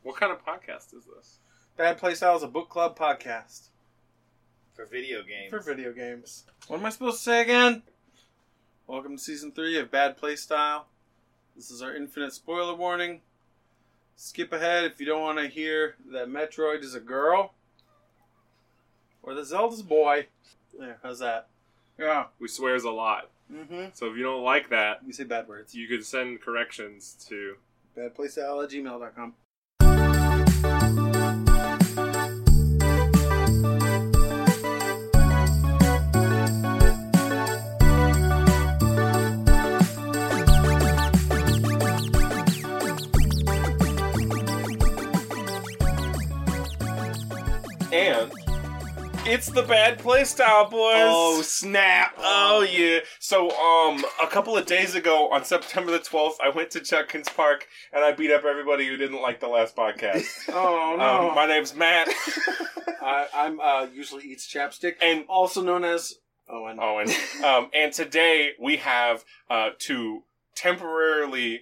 What kind of podcast is this? Bad Playstyle is a book club podcast. For video games. For video games. What am I supposed to say again? Welcome to Season 3 of Bad Playstyle. This is our infinite spoiler warning. Skip ahead if you don't want to hear that Metroid is a girl. Or that Zelda's a boy. There, how's that? Yeah. We swears a lot. Mm-hmm. So if you don't like that, You say bad words. you could send corrections to... Badplaystyle@gmail.com. And it's the Bad Playstyle, boys. Oh, snap. Oh, yeah. So, a couple of days ago, on September the 12th, I went to Judkins Park, and I beat up everybody who didn't like the last podcast. Oh, no. My name's Matt. I'm usually eats chapstick, And also known as Owen. Owen. And today, we have, to temporarily,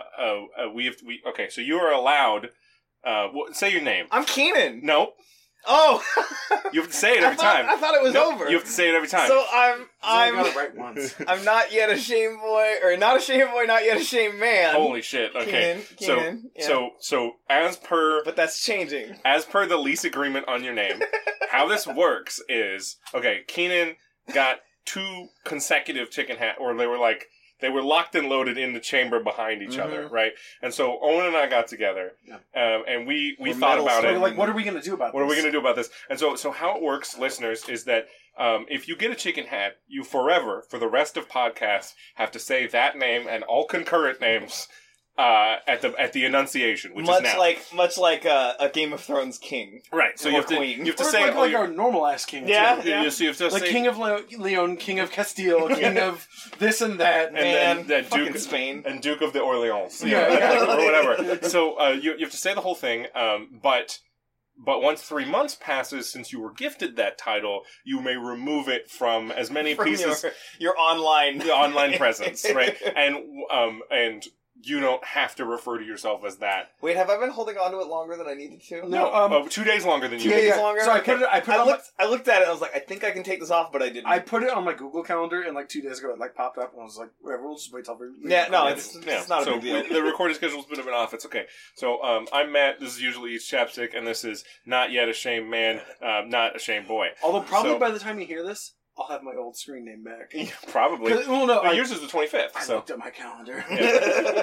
okay, so you are allowed, say your name. I'm Keenan. No. Oh. You have to say it every time. I thought it was No, over. You have to say it every time. So I got it I'm right once. I'm not yet a shame boy, or not a shame boy, not yet a shame man. Holy shit. Okay. Keenan, yeah. So as per But that's changing. the lease agreement on your name, how this works is, okay, Keenan got 2 consecutive chicken hat, or they were locked and loaded in the chamber behind each other, right? And so Owen and I got together, and we thought about it. Like, what are we going to do about this? What are we going to do about this? And so how it works, listeners, is that if you get a chicken hat, you forever, for the rest of podcasts, have to say that name and all concurrent names at the enunciation, which is now. Much like a Game of Thrones king. Right, so or you have to queen. you have to Or say like, it all like your- our normal ass king. Yeah, too. yeah. So you have to Like say, King of Leon, King of Castile, King of this and that. and then fucking Duke Spain. and Duke of the Orleans, Yeah. or whatever. So you have to say the whole thing, but once 3 months passes since you were gifted that title, you may remove it from as many From pieces your online the online presence, right? And you don't have to refer to yourself as that. Wait, have I been holding on to it longer than I needed to? No, 2 days longer than you. 2 days did. longer. So I Okay. put it. I looked at it. and I was like, I think I can take this off, but I didn't. I put it on my Google Calendar, and like 2 days ago, it like popped up, and I was like, "Whatever, we'll just wait till." Yeah, no, it's not a so big deal. The recording schedule's been off. It's okay. So I'm Matt. This is usually Eats Chapstick, and this is Not Yet a Shame Man, Not a Shame Boy. Although probably So- by the time you hear this, I'll have my old screen name back. Probably. Well, no, But yours is the 25th. I So looked at my calendar. yeah.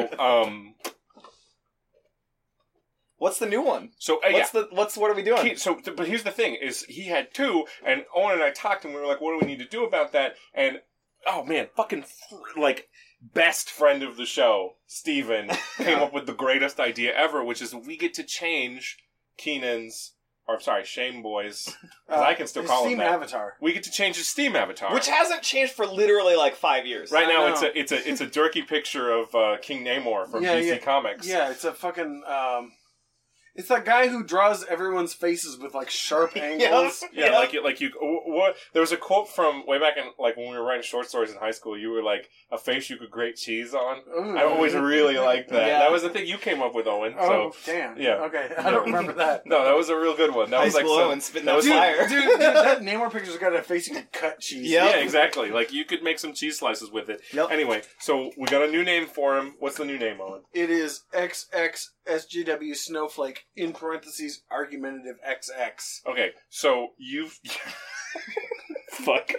What's the new one? So What are we doing? But here's the thing: is he had 2, and Owen and I talked, and we were like, "What do we need to do about that?" And oh man, fucking best friend of the show, Steven, came up with the greatest idea ever, which is we get to change Keenan's, Shame Boy's, because I can still call him Steam that. avatar. We get to change his Steam avatar, Which hasn't changed for literally like 5 years. right now I know. it's a jerky picture of King Namor from DC Comics. Yeah, it's a fucking. It's that guy who draws everyone's faces with like sharp angles. Yeah, like you. What? There was a quote from way back in like when we were writing short stories in high school. You were like a face you could grate cheese on. Ooh. I always really liked that. Yeah. That was the thing you came up with, Owen. Oh, So damn. yeah. Okay, I don't remember that. no, that was a real good one. That High was like school some- Owen spitting that that was fire. Dude, that Namor picture's got a face you could cut cheese. Yep. Yeah, exactly. Like you could make some cheese slices with it. Yep. Anyway, so we got a new name for him. What's the new name, Owen? It is XXSGW Snowflake in parentheses argumentative XX. Okay, so you've fuck.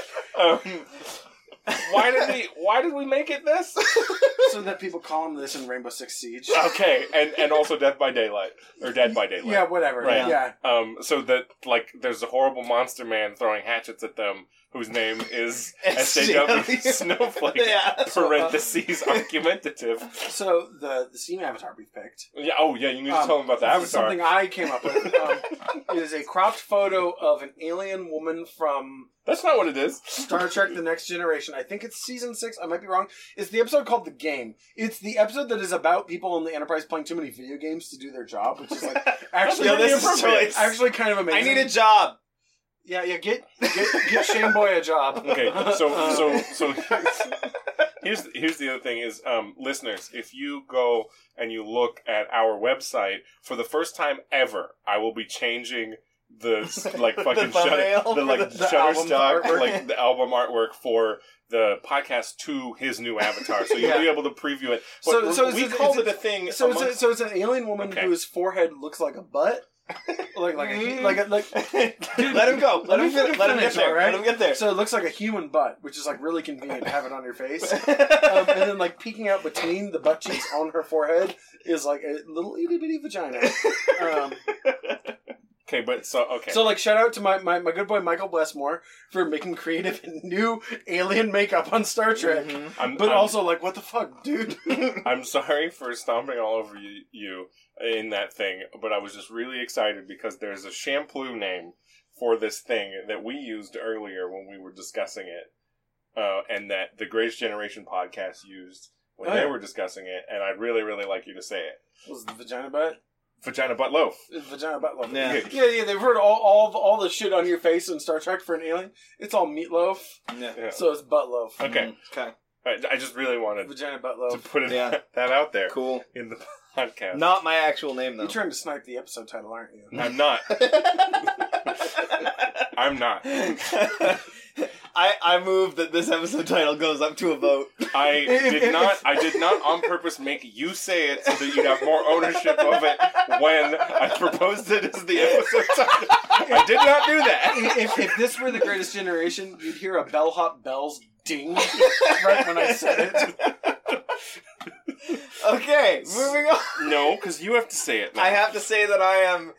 Why did we make it this? So that people call him this in Rainbow Six Siege. Okay, and also Death by Daylight or Dead by Daylight. Yeah, whatever. Right. Yeah. So that like there's a horrible monster man throwing hatchets at them, whose name is SJW Snowflake. Yeah. Parentheses argumentative. So the Steam avatar we picked. Yeah. Oh yeah. You need to tell them about the This is avatar. something I came up with. It is a cropped photo of an alien woman from That's not what it is. Star Trek: The Next Generation. I think it's season 6. I might be wrong. It's the episode called The Game. It's the episode that is about people in the Enterprise playing too many video games to do their job, which is like actually Yo, this really is appropriate. choice. Actually kind of I amazing. need a job. Yeah, get Shane Boy a job. Okay. So Here's the other thing is, listeners, if you go and you look at our website, for the first time ever, I will be changing the fucking Shutterstock, like the album artwork for the podcast to his new avatar, so you'll be able to preview it. But we called it a thing. So it's an alien woman whose forehead looks like a butt. Like dude, let him go. Let him get there. Right? Let him get there. So it looks like a human butt, which is like really convenient to have it on your face. And then like peeking out between the butt cheeks on her forehead is like a little itty bitty vagina. So like shout out to my good boy Michael Blessmore for making creative and new alien makeup on Star Trek. Mm-hmm. Also like, what the fuck, dude? I'm sorry for stomping all over you in that thing, but I was just really excited because there's a shampoo name for this thing that we used earlier when we were discussing it, and that the Greatest Generation podcast used when they were discussing it, and I'd really, really like you to say it. Was the vagina butt? Vagina butt loaf. Vagina butt loaf. Yeah. Yeah. They've heard all the shit on your face in Star Trek for an alien. It's all meatloaf. Yeah. So it's butt loaf. Okay. Okay. I just really wanted Vagina butt to loaf. put that out there. Cool. In the podcast. Not my actual name though. You're trying to snipe the episode title, aren't you? I'm not. I'm not. I move that this episode title goes up to a vote. I did not on purpose make you say it so that you'd have more ownership of it when I proposed it as the episode title. I did not do that. If this were the Greatest Generation, you'd hear a bellhop bells ding right when I said it. Okay, moving on. No, because you have to say it now. I have to say that I am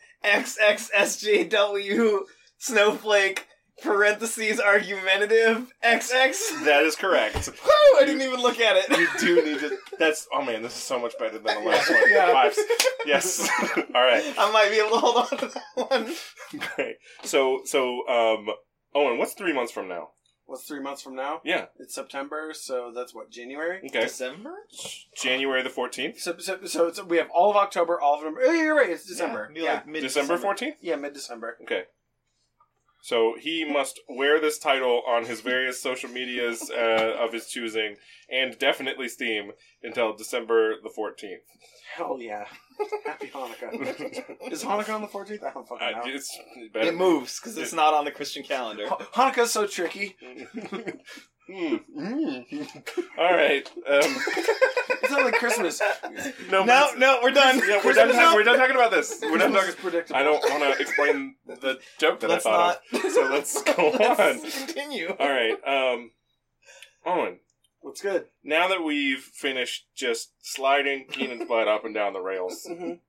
XXSJW Snowflake parentheses argumentative XX. That is correct. Woo! I didn't even look at it. You do need to. That's. Oh man, this is so much better than the last one. Yeah. Fives. Yes. All right. I might be able to hold on to that one. Great. So, Owen, what's 3 months from now? What's 3 months from now? Yeah. It's September, so that's what, January? Okay. December? January the 14th? So we have all of October, all of November. Oh, you're right, it's December. Yeah, like December 14th? Yeah, mid-December. Okay. So he must wear this title on his various social medias of his choosing, and definitely Steam, until December the 14th. Hell yeah. Happy Hanukkah. Is Hanukkah on the 14th? I don't fucking know. It moves, because it's not on the Christian calendar. Hanukkah's so tricky. All right. It's not like Christmas. No, we're done. Yeah, we're done talking about this. We're done talking. Predictable. I don't want to explain the joke that I thought of. So let's go on. Let's continue. All right. Owen. What's good? Now that we've finished just sliding Keenan's butt up and down the rails,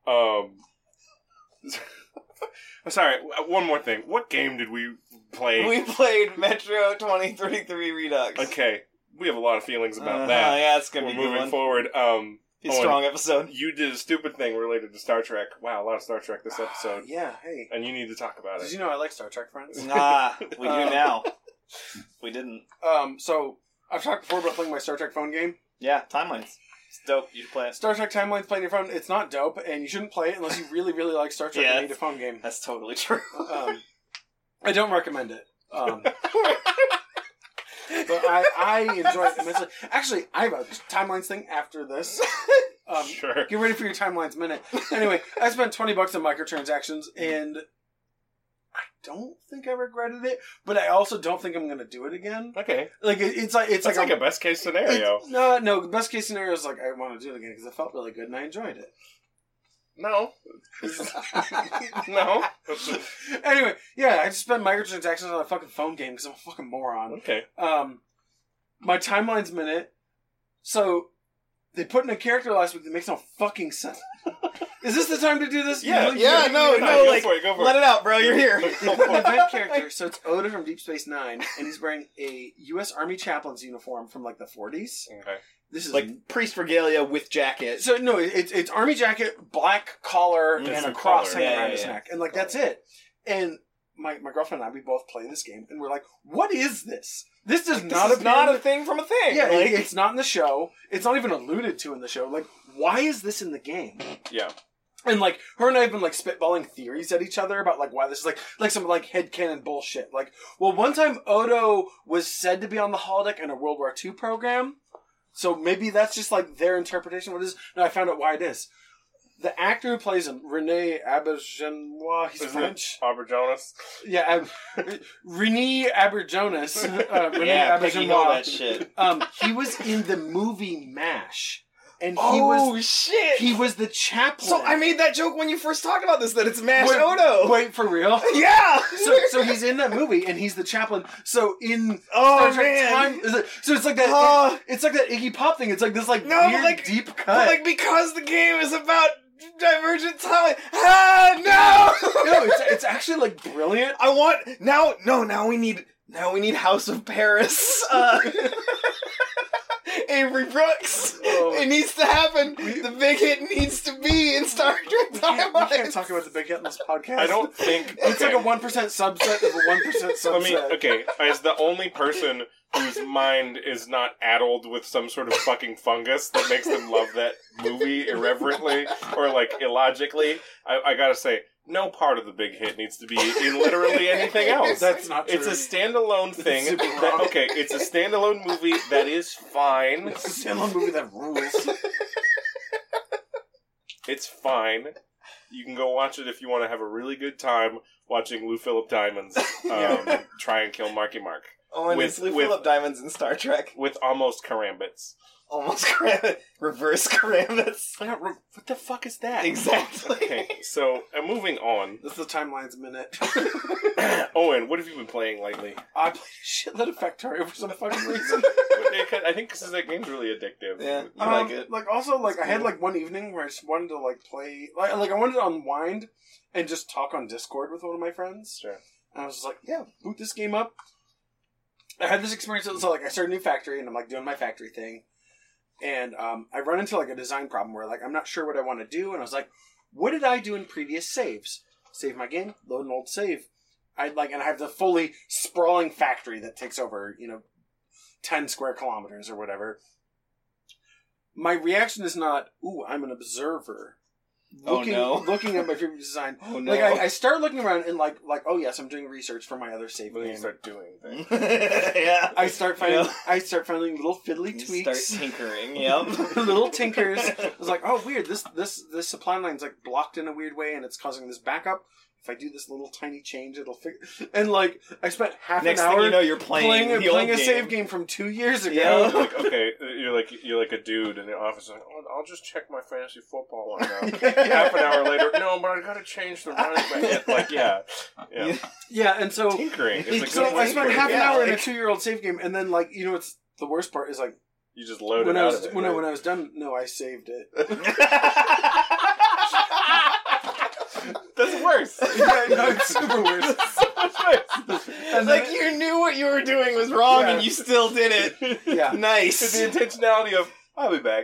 sorry, one more thing. What game did we play? We played Metro 2033 Redux. Okay, we have a lot of feelings about that. Yeah, it's gonna be moving forward. It's a strong episode. You did a stupid thing related to Star Trek. Wow, a lot of Star Trek this episode. Yeah, hey. And you need to talk about it. Did you know I like Star Trek, friends? We do now. We didn't. So I've talked before about playing my Star Trek phone game. Yeah, Timelines. It's dope. You should play it. Star Trek Timelines playing your phone. It's not dope, and you shouldn't play it unless you really, really like Star Trek and need a phone game. That's totally true. I don't recommend it. But I enjoy it immensely. Actually, I have a Timelines thing after this. Sure. Get ready for your Timelines minute. Anyway, I spent $20 on microtransactions, and I don't think I regretted it, but I also don't think I'm going to do it again. Okay. Like it's like a best case scenario. No. Best case scenario is like I want to do it again because it felt really good and I enjoyed it. No. No. Anyway, yeah, I just spent microtransactions on a fucking phone game because I'm a fucking moron. Okay. My Timelines minute. So they put in a character last week that makes no fucking sense. Is this the time to do this? Yeah, go for it. Let it out, bro. You're here. An event character, so it's Oda from Deep Space Nine, and he's wearing a U.S. Army chaplain's uniform from like the 40s. Okay. This is like priest regalia with jacket. So no, it's army jacket, black collar, and a cross hanging around his neck, and like that's it. And my girlfriend and I, we both play this game, and we're like, "What is this? This is not a thing from a thing. Yeah, it's not in the show. It's not even alluded to in the show. Like, why is this in the game? Yeah." And, like, her and I have been, like, spitballing theories at each other about, like, why this is, like some, like, headcanon bullshit. Like, well, one time Odo was said to be on the holodeck in a World War II program, So maybe that's just like their interpretation of what it is. No, I found out why it is. The actor who plays him, Rene Auberjonois, he's Isn't French. it Auberjonois? Yeah, Rene Auberjonois. Rene Yeah, Peggy Hill, that Auberjonois. shit. He was in the movie MASH. And Shit! he was the chaplain. So I made that joke when you first talked about this, that it's Mash Odo. Wait, for real? Yeah! So he's in that movie, and he's the chaplain. So in Oh, Star Trek man. so it's like that. It's like that Iggy Pop thing. It's like this weird deep cut. But like, because the game is about Divergent Time. No! No, it's actually like brilliant. I want now we need House of Paris. Avery Brooks. Oh. It needs to happen. The big hit needs to be in Star Trek We Timeline. can't talk about the big hit in this podcast. I don't think It's like a 1% subset of a 1% subset. As the only person whose mind is not addled with some sort of fucking fungus that makes them love that movie irreverently or like illogically, I gotta say, no part of the big hit needs to be in literally anything else. That's not true. It's a standalone thing. super wrong. It's a standalone movie that is fine. It's a standalone movie that rules. It's fine. You can go watch it if you want to have a really good time watching Lou Philip Diamond's try and kill Marky Mark. Oh, and it's Lou Philip Diamonds in Star Trek. With almost karambits. Almost reverse Karambits. What the fuck is that? Exactly. Okay, so moving on. This is the Timeline's minute. Owen, what have you been playing lately? I played a shitload of Factorio for some fucking reason. I think because that game's really addictive. Yeah, you like it. Like also, like I had like one evening where I just wanted to like play, like I wanted to unwind and just talk on Discord with one of my friends. Sure. And I was just like, yeah, boot this game up. I had this experience. So like I started a new factory and I'm like doing my factory thing. And I run into like a design problem where like I'm not sure what I want to do, and I was like, what did I do in previous saves? Save my game, load an old save. And I have the fully sprawling factory that takes over, 10 square kilometers or whatever. My reaction is not, ooh, I'm an observer. Looking at my previous design. Oh no! Like I start looking around and like oh yes, I'm doing research for my other save When game. you start doing things. Yeah. I start finding little fiddly You tweaks. start tinkering. Yep. Little tinkers. I was like, oh weird, this supply line's like blocked in a weird way and it's causing this backup. If I do this little tiny change, it'll fix. And like, I spent half Next an hour thing you know, you're playing the old a game. save game from 2 years ago. Yeah. Like, okay, you're like a dude in the office. Like, oh, I'll just check my fantasy football line now. Half an hour later, no, but I gotta change the running back. Like, yeah. Yeah, and so Tinkering. It's a so good I spent tinkering. half an Yeah, hour in a like- 2-year-old save game, and then like, what's the worst part is like You just load when it I out was of it. when right? I was done. No, I saved it. That's worse. Yeah, no, it's super worse. so much worse. And Like then- you knew what you were doing was wrong, Yeah. and you still did it. Yeah. Nice. It's the intentionality of I'll be back.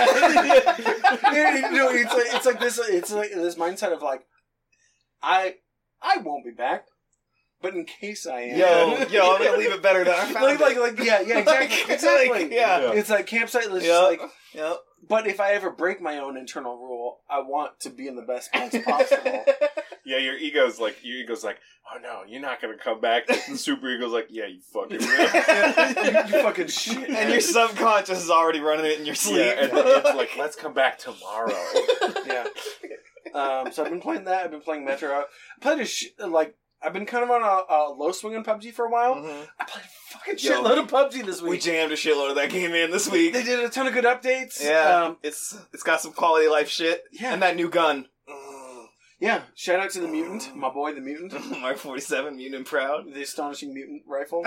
It's like this mindset of like, I won't be back, but in case I am, Yo, I'm gonna leave it better than I found it. yeah, exactly, exactly. Yeah. It's like campsite. It's Yep. just like, Yep. but if I ever break my own internal rule, I want to be in the best place possible. Yeah, your ego's like, oh no, you're not gonna come back. The super ego's like, yeah, you fucking will. you fucking shit. And your subconscious is already running it in your sleep. Yeah, and it's like, let's come back tomorrow. Yeah. So I've been playing that. I've been playing Metro. I played I've been kind of on a low swing on PUBG for a while. Mhm. I played a fucking Yo, shitload of PUBG this We week. jammed a shitload of that game in this week. They did a ton of good updates. Yeah, it's got some quality of life shit. Yeah. And that new gun. Yeah. Shout out to the Mutant, my boy, the Mutant, Mark 47, Mutant and Proud. the astonishing Mutant rifle.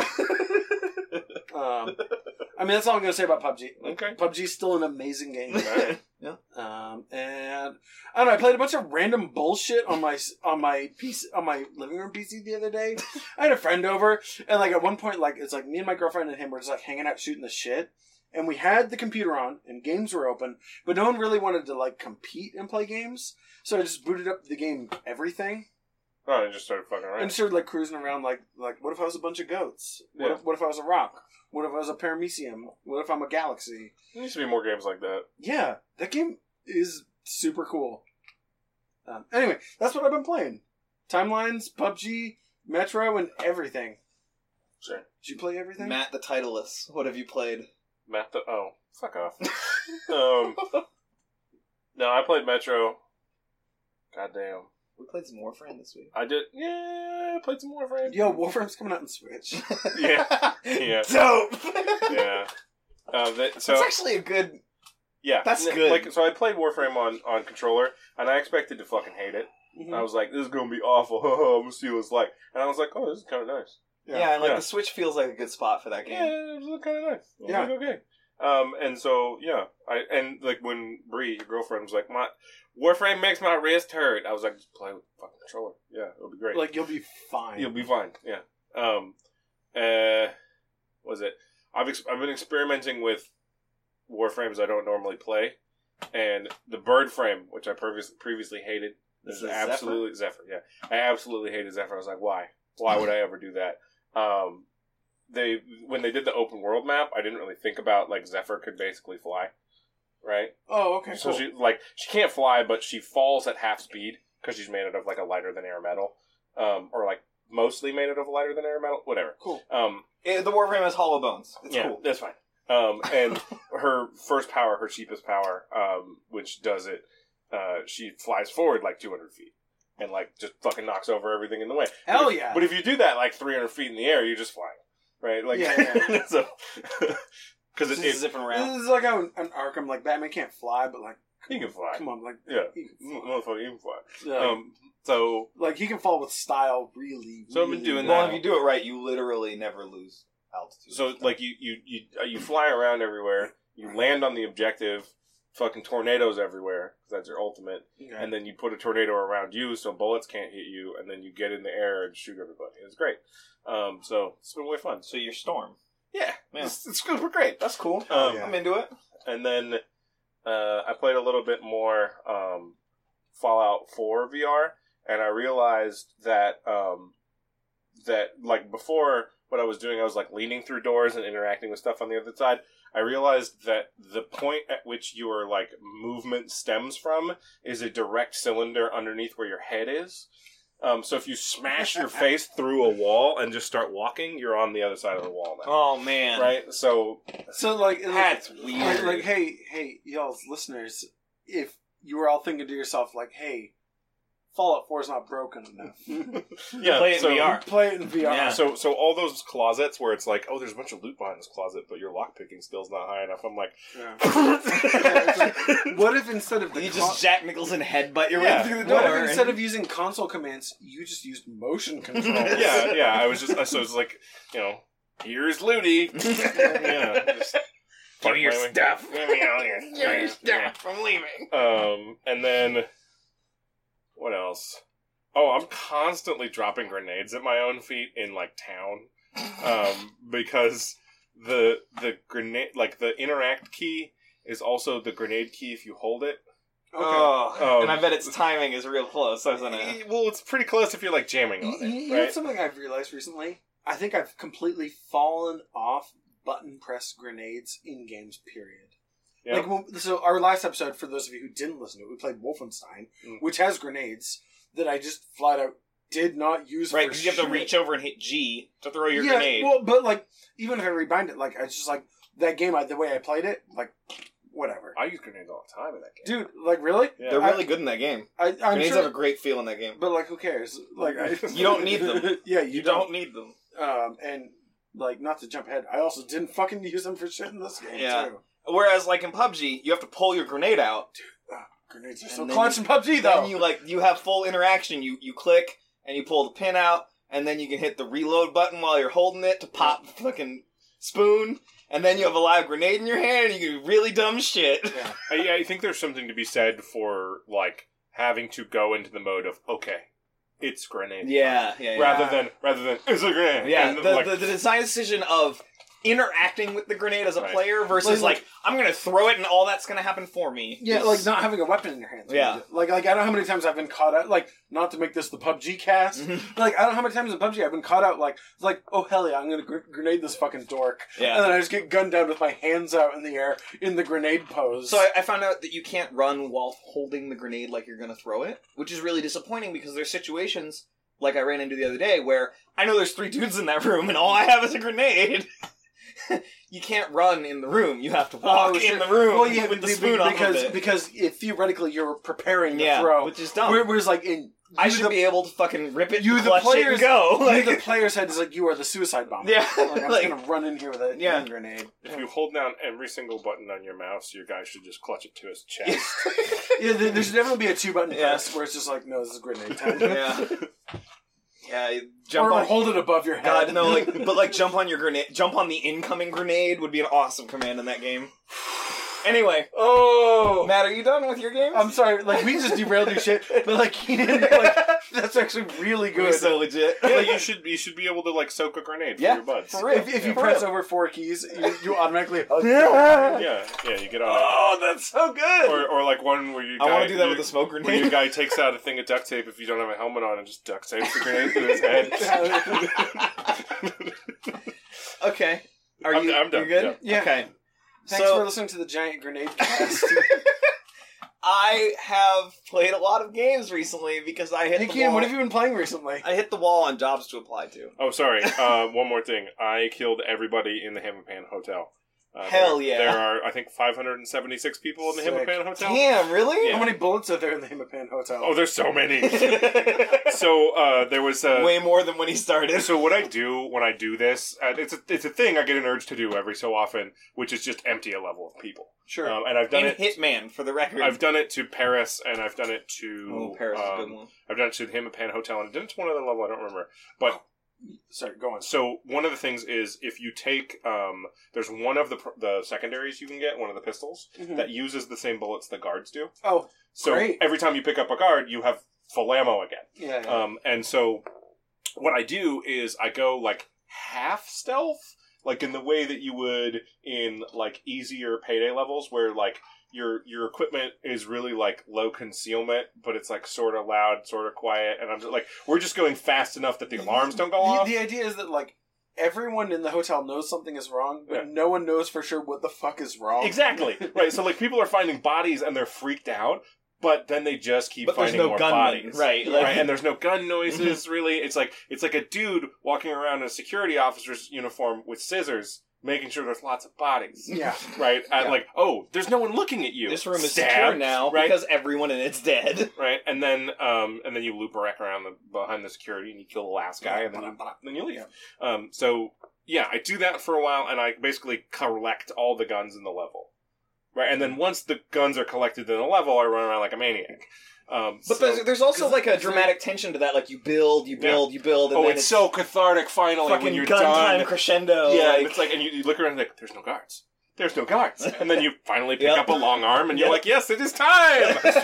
I mean, that's all I'm going to say about PUBG. Okay. PUBG's still an amazing game. Alright. Yeah. And I don't know. I played a bunch of random bullshit on my PC, on my living room PC the other day. I had a friend over, and like at one point, like it's like me and my girlfriend and him were just like hanging out shooting the shit. And we had the computer on, and games were open, but no one really wanted to like compete and play games. So I just booted up the game everything Oh, and just started fucking around. and started like cruising around. Like what if I was a bunch of goats? Yeah. What if I was a rock? What if I was a paramecium? What if I'm a galaxy? There needs to be more games like that. Yeah, that game is super cool. Anyway, that's what I've been playing. Timelines, PUBG, Metro, and everything. Sure. Did you play everything? Matt the Titleist. What have you played? Oh, fuck off. No, I played Metro. Goddamn. We played some Warframe this week. I did. Yeah, I played some Warframe. Yo, Warframe's coming out on Switch. Yeah. Yeah. Dope. Yeah. So That's actually a good. yeah, that's good. Like, so I played Warframe on controller, and I expected to fucking hate it. Mhm. I was like, "This is gonna be awful." I'm gonna see what it's like, and I was like, "Oh, this is kind of nice." Yeah, and like Yeah. the Switch feels like a good spot for that game. Yeah, it was kind of nice. I was Yeah. like, okay. And so yeah, like when Bree, your girlfriend, was like, "My Warframe makes my wrist hurt," I was like, "Just play with the fucking controller. Yeah, it'll be great. Like, you'll be fine. You'll be fine." Yeah. Was it? I've been experimenting with Warframes I don't normally play, and the bird frame, which I previously hated. This Is is absolutely Zephyr. Yeah, I absolutely hated Zephyr. I was like, why? Why would I ever do that? When they did the open world map, I didn't really think about like Zephyr could basically fly, right? Oh, okay, So cool. she can't fly, but she falls at half speed because she's made out of like a lighter than air metal, or like mostly made out of lighter than air metal, whatever. Cool. The Warframe has hollow bones. It's Yeah, cool. that's fine. And her first power, her cheapest power, which does it, she flies forward like 200 feet and like just fucking knocks over everything in the way. Hell But if- yeah. But if you do that like 300 feet in the air, you're just flying, right? Like, Yeah. so because Just it zipping around. This is like how in Arkham, like, Batman can't fly, but, like, he can fly. come on, like, Yeah, he can fly. motherfucker, he can fly. Yeah. So Like, he can fall with style really, So I've been really doing Well, that. if you do it right, you literally never lose altitude. So like you fly around everywhere, you land on the objective, fucking tornadoes everywhere because that's your ultimate, Okay. and then you put a tornado around you so bullets can't hit you, and then you get in the air and shoot everybody. It's great. So it's been way fun. So you're Storm. Yeah, Yeah. it's super great. That's cool. Um, I'm into it. And then I played a little bit more Fallout 4 VR, and I realized that that like before, what I was doing, I was like leaning through doors and interacting with stuff on the other side. I realized that the point at which your like movement stems from is a direct cylinder underneath where your head is. So if you smash your face through a wall and just start walking, you're on the other side of the wall now. Oh man. Right? So So, like, That's weird. Like, hey, y'all listeners, if you were all thinking to yourself, like, hey, Fallout 4 is not broken enough. yeah, Play it in so, VR. Play it in VR. Yeah. So all those closets where it's like, oh, there's a bunch of loot behind this closet, but your lockpicking skill's not high enough. I'm like, Yeah, what if instead of the You just Jack Nicholson headbutt your Yeah. way through the what door. if instead of using console commands, you just used motion control? yeah. I was just so it's like, here's Looty. Yeah, just Give me your fuck my way. stuff. Give me all your Give me your Yeah. stuff. I'm leaving. And then what else? Oh, I'm constantly dropping grenades at my own feet in like town, because the grenade, like the interact key, is also the grenade key if you hold it. Okay. Oh, and I bet its timing is real close, isn't it? Well, it's pretty close if you're like jamming on it, You know right? something I've realized recently? I think I've completely fallen off button press grenades in games, period. Yeah. Like, so our last episode, for those of you who didn't listen to it, we played Wolfenstein, which has grenades that I just flat out did not use Right, for because you have to shit. reach over and hit G to throw your Yeah, grenade. well, but like, even if I rebind it, like, I just like, that game, the way I played it, like, whatever. I use grenades all the time in that game. Dude, like, really? Yeah. They're really good in that game. I'm Grenades sure, have a great feel in that game. but like, who cares? Like, You don't need them. Yeah, You don't need them. And like, not to jump ahead, I also didn't fucking use them for shit in this game Yeah. too. Whereas, like in PUBG, you have to pull your grenade out. Grenades are And so then clutch in PUBG though. Then you have full interaction. You click and you pull the pin out, and then you can hit the reload button while you're holding it to pop the fucking spoon, and then you have a live grenade in your hand, and you can do really dumb shit. Yeah. I think there's something to be said for like having to go into the mode of it's grenade. Yeah. Rather than it's a grenade. Yeah, And, the design decision of interacting with the grenade as a Right. player versus Like- like I'm gonna throw it and all that's gonna happen for me. Yeah, is- like not having a weapon in your hands. Yeah. Like I don't know how many times I've been caught out. Like, not to make this the PUBG cast. Mhm. Like I don't know how many times in PUBG I've been caught out. Like it's like, oh hell yeah, I'm gonna grenade this fucking dork. Yeah. And then I just get gunned down with my hands out in the air in the grenade pose. So I found out that you can't run while holding the grenade like you're gonna throw it, which is really disappointing because there's situations like I ran into the other day where I know there's 3 dudes in that room and all I have is a grenade. you can't run in the room. You have to walk in the room with the spoon off of it. Because theoretically you're preparing to Yeah, throw. which is dumb. Whereas like in I should be able to fucking rip it, you the clutch it, and go. You the player's head is like, you are the suicide bomber. Yeah. Like, I'm Like- just gonna run in here with a hand grenade. If you hold down every single button on your mouse, your guy should just clutch it to his chest. Yeah, there should definitely be a 2-button Yeah. press where it's just like, no, this is grenade time. Yeah. Yeah, you jump Or on. hold it above your head. God, no, but jump on your grenade. Jump on the incoming grenade would be an awesome command in that game. Anyway, Oh! Matt, are you done with your games? I'm sorry, like, we just derailed your shit, but like, he didn't, like, that's actually really We're good. so legit. Yeah, you should be able to like soak a grenade for Yeah, your buds. for real. If you For press real. over 4 keys, you automatically hug. Yeah, you get on it. Oh, that's so good! Or like one where you. I want to do that with a smoke Where grenade. your guy takes out a thing of duct tape if you don't have a helmet on and just duct tapes the grenade through his head. Okay. Are I'm you? done, You good? yeah. Okay. Thanks So- for listening to the Giant Grenade Cast. I have played a lot of games recently because I hit Hey, the Keaton, wall. what have you been playing recently? I hit the wall on jobs to apply to. Oh, sorry. One more thing. I killed everybody in the Hamapan Hotel. Hell yeah. There are, I think, 576 people in the Sick. Hamapan Hotel. Damn, really? How many bullets are there in the Hamapan Hotel? Oh, there's so many. So there was Way more than when he started. So what I do when I do this, it's a thing I get an urge to do every so often, which is just empty a level of people. Sure. And I've done And it. Hitman, for the record. I've done it to Paris, and I've done it to. Oh, Paris is a good one. I've done it to the Hamapan Hotel, and I've done it to one other level. I don't remember, but. Sorry, go on. So one of the things is if you take, there's one of the secondaries you can get, one of the pistols, Mhm. that uses the same bullets the guards do. Oh, So great. every time you pick up a guard, you have full ammo again. Yeah. And so what I do is I go like half stealth, like in the way that you would in like easier payday levels where like your equipment is really like low concealment, but it's like sort of loud, sort of quiet, and I'm just like, we're just going fast enough that the alarms don't go off. The idea is that, like, everyone in the hotel knows something is wrong, but Yeah. no one knows for sure what the fuck is wrong. Exactly. Right. So like people are finding bodies and they're freaked out, but then they just keep But there's finding no more gunmen, bodies. right, Right. like- And there's no gun noises really. It's like a dude walking around in a security officer's uniform with scissors, making sure there's lots of bodies. Yeah. Right. And Yeah. like, oh, there's no one looking at you. This room is Stab, secure now right? because everyone in it's dead. Right. And then you loop back around behind the security and you kill the last guy and then you leave. So yeah, I do that for a while and I basically collect all the guns in the level. Right. And then once the guns are collected in the level, I run around like a maniac. But there's also like a dramatic tension to that. Like you build, you build, and oh, then it's so cathartic finally fucking when you're gun done. time crescendo. Yeah, like, and it's like, and you look around and like, there's no guards. There's no guards. And then you finally pick Yep. up a long arm and you're Yep. like, yes, it is time! That's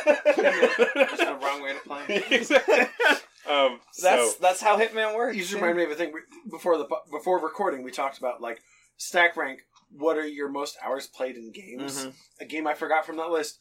the wrong way to play. Exactly. that's how Hitman works. You just remind me of a thing. Before recording, we talked about, like, stack rank. What are your most hours played in games? Mhm. A game I forgot from that list.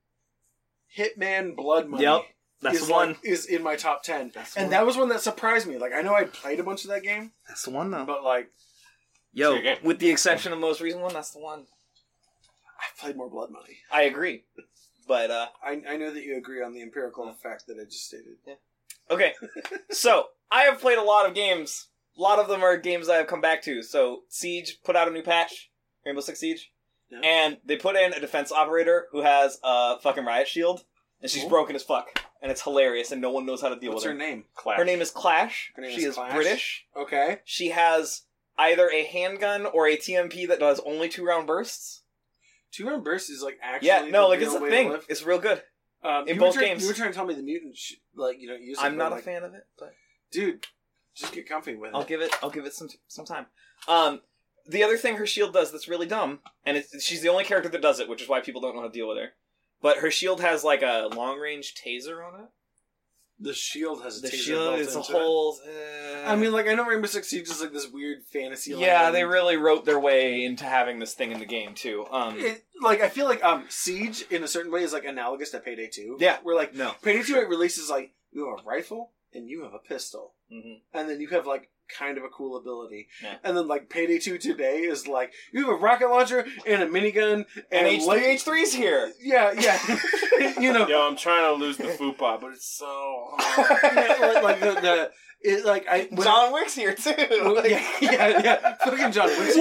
Hitman Blood Money. Yep, that's is the one. like, is in my top 10. That's the And one. that was one that surprised me. Like, I know I'd played a bunch of that game, That's the one though. but, like, Yo, It's your game. with the exception of the most recent one, that's the one. I've played more Blood Money. I agree. But I know that you agree on the empirical fact that I just stated. okay, so I have played a lot of games. A lot of them are games I have come back to. So Siege put out a new patch, Rainbow Six Siege, Yeah. and they put in a defense operator who has a fucking riot shield, and she's Cool. broken as fuck, and it's hilarious, and no one knows how to deal What's with her name? Clash. Her name is Clash. Her name She is is Clash? British. Okay. She has either a handgun or a TMP that does only 2-round bursts. 2-round burst is, like, actually Yeah, no, the like real it's a way thing. to live. It's real good. In you both were trying, games. You were trying to tell me the mutant, like, you don't use it. I'm but, not like, a fan of it, but Dude, just get comfy with it. I'll give it some time. The other thing her shield does that's really dumb, and she's the only character that does it, which is why people don't know how to deal with her. But her shield has like a long range taser on it. The shield has a The taser shield built is a into whole. it. I mean, like, I know Rainbow Six Siege is like this weird fantasy. yeah, land. they really wrote their way into having this thing in the game too. Like, I feel like Siege in a certain way is like analogous to Payday 2. Yeah. Where like No, Payday 2 it releases like you have a rifle and you have a pistol. Mhm. And then you have, like, kind of a cool ability. Yeah. And then, like, Payday 2 today is, like, you have a rocket launcher and a minigun And and H3H3's here. Yeah. You know. Yo, I'm trying to lose the fupa, but it's so hard. Yeah, like the it, like, John Wick's here too. Like- yeah. Fucking John Wick.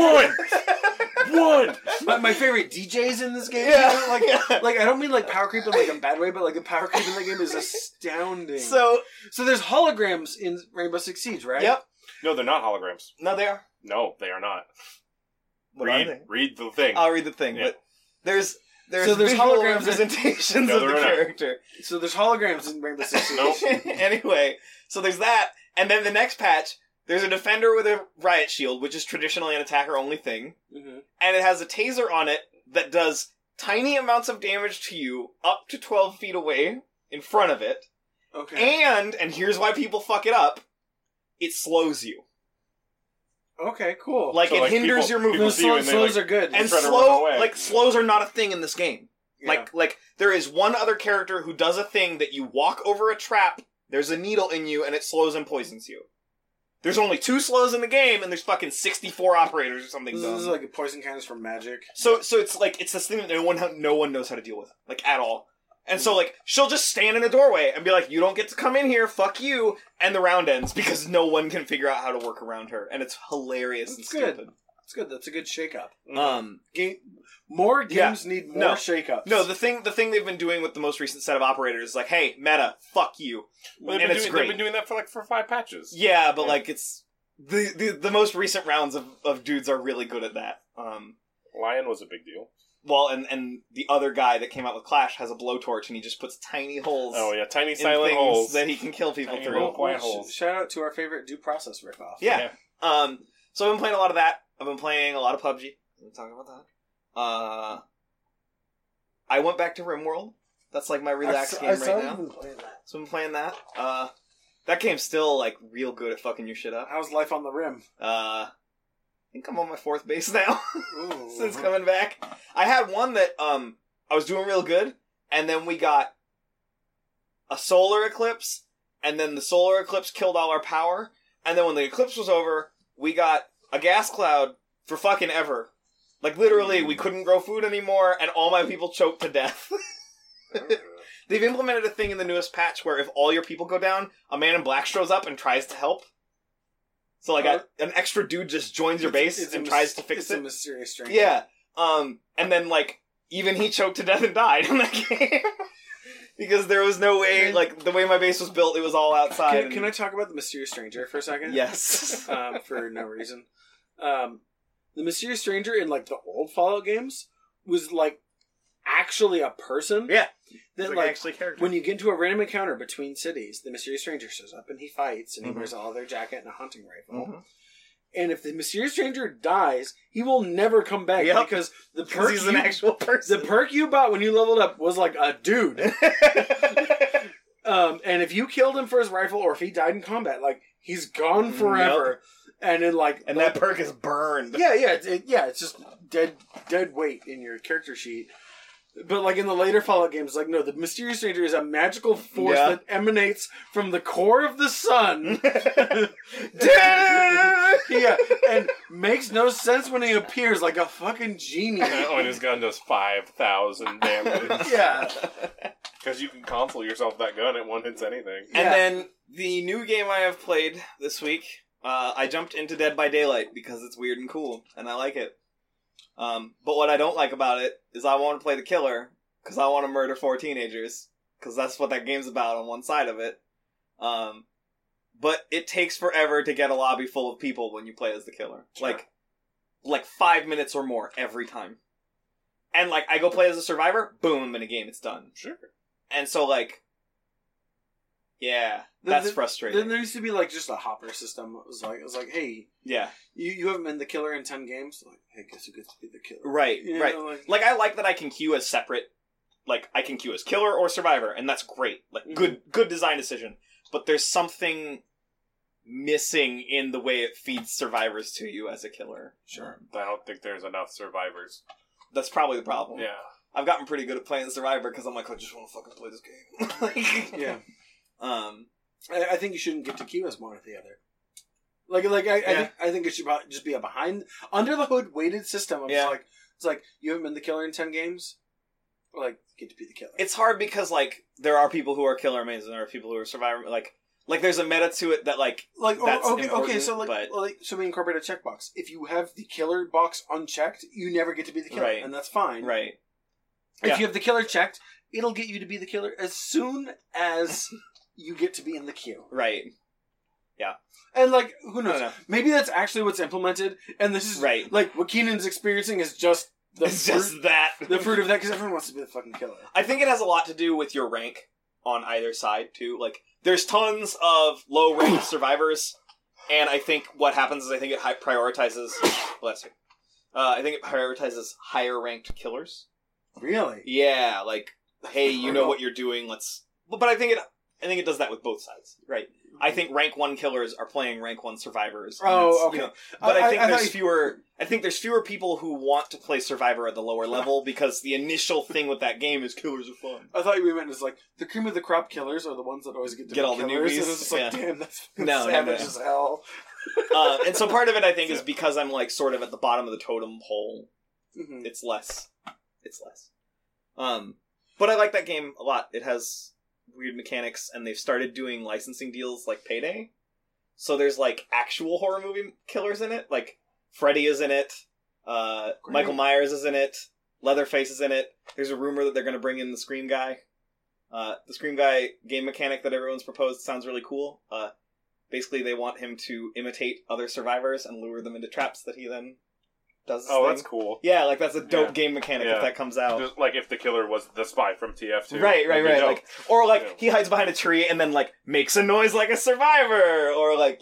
One! My favorite DJs in this game. Yeah. You know, like, Yeah. like I don't mean like power creep in like a bad way, but like the power creep in the game is astounding. So, So there's holograms in Rainbow Six Siege, right? yep. No, they're not holograms. No, they are. No, they are not. What are they? Read the thing. I'll read the thing, Yeah. but there's So there's visual holograms representations No, of the there are not. character. So there's holograms in Rainbow Six Siege. Nope. Anyway, so there's that, and then the next patch, there's a defender with a riot shield, which is traditionally an attacker-only thing, Mm-hmm. and it has a taser on it that does tiny amounts of damage to you up to 12 feet away in front of it, Okay. and here's why people fuck it up, it slows you. Okay. Cool. Like, So, it like, hinders people- your people movement. see you and they, slows like- are good. And try to run away. slows are not a thing in this game. Yeah. Like there is one other character who does a thing that you walk over a trap, there's a needle in you, and it slows and poisons you. There's only 2 slows in the game, and there's fucking 64 operators or something this dumb. is like a poison cannons from Magic. So it's like, it's this thing that no one knows how to deal with. Like, at all. And so, like, she'll just stand in a doorway and be like, you don't get to come in here, fuck you, and the round ends, because no one can figure out how to work around her. And it's hilarious That's and good. stupid. That's good. That's a good shake-up. Mm-hmm. More games need more No. shake-ups. No, the thing they've been doing with the most recent set of operators is like, hey, meta, fuck you. Well, And it's they've great. been doing that for 5 patches. Yeah, but Yeah. like, it's the most recent rounds of dudes are really good at that. Lion was a big deal. Well, and the other guy that came out with Clash has a blowtorch, and he just puts tiny holes Oh yeah, tiny in silent things holes. that he can kill people Tiny through. little quiet holes. Shout out to our favorite due process ripoff. Yeah. So I've been playing a lot of that. I've been playing a lot of PUBG. We'll talk about that. I went back to RimWorld. That's like my relaxed game right now. So I've been playing that. That game's still like real good at fucking your shit up. How's life on the rim? I think I'm on my 4th base now Ooh. since coming back. I had one that I was doing real good, and then we got a solar eclipse, and then the solar eclipse killed all our power, and then when the eclipse was over, we got a gas cloud for fucking ever. Like, literally, we couldn't grow food anymore, and all my people choked to death. They've implemented a thing in the newest patch where if all your people go down, a man in black shows up and tries to help. So, like, an extra dude just joins your base and tries to fix It's it. a mysterious stranger. Yeah. And then, like, even he choked to death and died in that game. Because there was no way, like, the way my base was built, it was all outside. Can I talk about the mysterious stranger for a second? Yes. For no reason. The mysterious stranger in like the old Fallout games was like actually a person. Yeah. That It's like actually character. when you get into a random encounter between cities, the mysterious stranger shows up and he fights and he Mhm. wears a leather jacket and a hunting rifle. Mhm. And if the mysterious stranger dies, he will never come back Yep. because the Because perk he's an actual the person. perk you bought when you leveled up was like a dude. And if you killed him for his rifle or if he died in combat, like he's gone forever. And then like And that perk is burned. yeah, it's just dead weight in your character sheet. But like in the later Fallout games, like no, the mysterious stranger is a magical force Yeah. that emanates from the core of the sun. Yeah, and makes no sense when he appears like a fucking genie. When his gun does 5,000 damage. Yeah. Because you can console yourself that gun, it one hits anything. And Yeah. then the new game I have played this week, I jumped into Dead by Daylight because it's weird and cool, and I like it. But what I don't like about it is I want to play the killer because I want to murder 4 teenagers because that's what that game's about on one side of it. But it takes forever to get a lobby full of people when you play as the killer. Sure. Like 5 minutes or more every time. And like I go play as a survivor, boom, I'm in a game, it's done. Sure. And so like, yeah, that's frustrating. Then there used to be like just a hopper system. It was like, hey, Yeah. you haven't been the killer in 10 games. Like, hey, guess who gets to be the killer? Right, You right. know, Like, I like that I can queue as separate. Like, I can queue as killer or survivor, and that's great. Like, good design decision. But there's something missing in the way it feeds survivors to you as a killer. Sure. I don't think there's enough survivors. That's probably the problem. Yeah. I've gotten pretty good at playing survivor because I'm like, I just want to fucking play this game. Like, Yeah. I think you shouldn't get to queue as one or the other. I think it should just be a behind under the hood weighted system. It's like you haven't been the killer in 10 games. Like, get to be the killer. It's hard because there are people who are killer mains and there are people who are survivor. Like there's a meta to it that that's important, so we incorporate a checkbox. If you have the killer box unchecked, you never get to be the killer, and that's fine. Right. If you have the killer checked, it'll get you to be the killer as soon as you get to be in the queue. Right. Yeah. And who knows? Maybe that's actually what's implemented, and this is right. What Keenan's experiencing is just the fruit of that, because everyone wants to be the fucking killer. I think it has a lot to do with your rank on either side too. There's tons of low ranked survivors, and I think what happens is I think it prioritizes. Bless you. I think it prioritizes higher ranked killers. Really? Yeah. Hey, you know what you're doing. But I think it does that with both sides, right? I think rank 1 killers are playing rank 1 survivors. Oh, okay. But I think there's fewer. I think there's fewer people who want to play survivor at the lower level because the initial thing with that game is killers are fun. I thought you meant the cream of the crop killers are the ones that always get all the newbies. And it's just damn, that's savage as hell. And so part of it, I think, is because I'm sort of at the bottom of the totem pole. Mm-hmm. It's less. But I like that game a lot. It has weird mechanics, and they've started doing licensing deals like Payday. So there's actual horror movie killers in it. Freddy is in it. Michael Myers is in it. Leatherface is in it. There's a rumor that they're going to bring in the Scream guy. The Scream guy game mechanic that everyone's proposed sounds really cool. Basically, they want him to imitate other survivors and lure them into traps that he then does. That's cool. Yeah, that's a dope game mechanic if that comes out. Just, if the killer was the spy from TF2. Right. He hides behind a tree and then makes a noise like a survivor, or that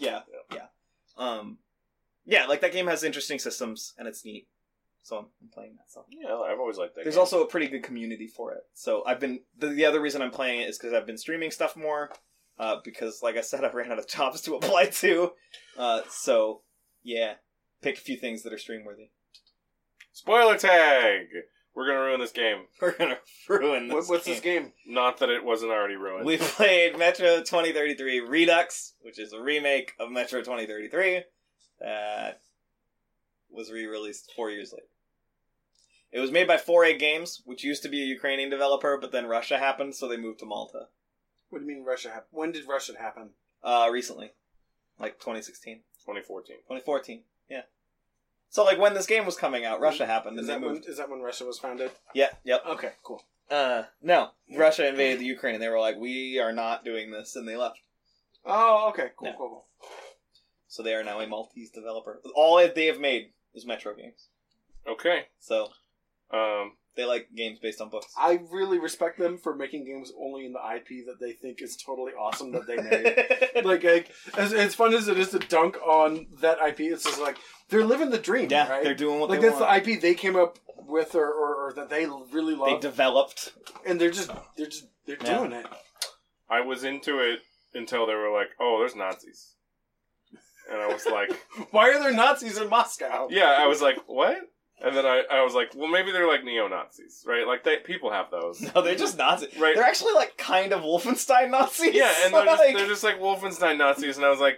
game has interesting systems and it's neat. So I'm playing that stuff. Yeah, I've always liked that. There's game. also a pretty good community for it. So I've been the other reason I'm playing it is because I've been streaming stuff more. Because, like I said, I ran out of jobs to apply to. So yeah, picked a few things that are stream worthy. Spoiler tag. We're gonna ruin this game. We're gonna ruin this. What's this game? Not that it wasn't already ruined. We played Metro 2033 Redux, which is a remake of Metro 2033 that was re-released 4 years later. It was made by 4A Games, which used to be a Ukrainian developer, but then Russia happened, so they moved to Malta. What do you mean Russia happened? When did Russia happen? Recently. 2016. 2014. 2014, yeah. So, when this game was coming out, Russia happened, and they moved. Is that when Russia was founded? Yeah, yep. Okay, cool. No. Russia invaded the Ukraine, and they were like, we are not doing this, and they left. Oh, okay, cool, Yeah. cool. So they are now a Maltese developer. All they have made is Metro games. Okay. So, they like games based on books. I really respect them for making games only in the IP that they think is totally awesome that they made. As fun as it is to dunk on that IP, it's just they're living the dream, yeah, right? They're doing what they that's want. the IP they came up with or that they really love. They developed. And they're doing it. I was into it until they were like, oh, there's Nazis. And I was like... Why are there Nazis in Moscow? Yeah, I was like, what? And then I was like, well, maybe they're neo-Nazis, right? People have those. No, they're just Nazis. Right. They're actually kind of Wolfenstein Nazis. Yeah, and they're just like Wolfenstein Nazis, and I was like...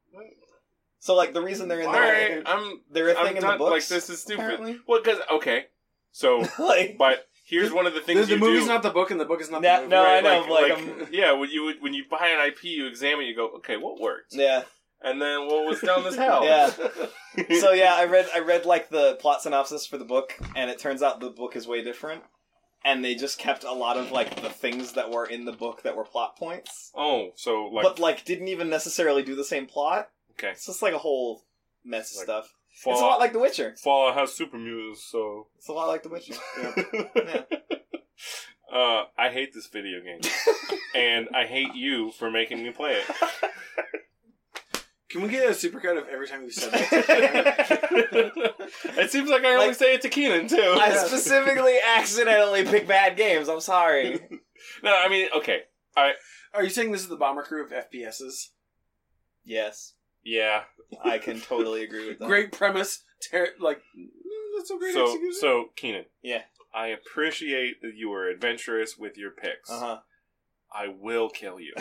So, the reason they're in there... they're a thing in the books, this is stupid. Apparently? Well, because... Okay. So, but... Here's one of the things the movie's not the book, and the book is not the movie. No, right? I know. When you buy an IP, you examine it, you go, okay, what worked? Yeah. And then what was down this hell? Yeah. So yeah, I read the plot synopsis for the book, and it turns out the book is way different. And they just kept a lot of the things that were in the book that were plot points. Oh, so but didn't even necessarily do the same plot. Okay. It's just a whole mess of stuff. Fallout, it's a lot like The Witcher. Fallout has super mutants, so it's a lot like The Witcher. Yeah. I hate this video game, and I hate you for making me play it. Can we get a supercut of every time you said that? It seems like I only say it to Keenan too. I specifically accidentally pick bad games. I'm sorry. No, I mean, okay. Are you saying this is the bomber crew of FPSs? Yes. Yeah. I can totally agree with that. Great premise. That's so great execution. So, Keenan. Yeah. I appreciate that you were adventurous with your picks. Uh-huh. I will kill you.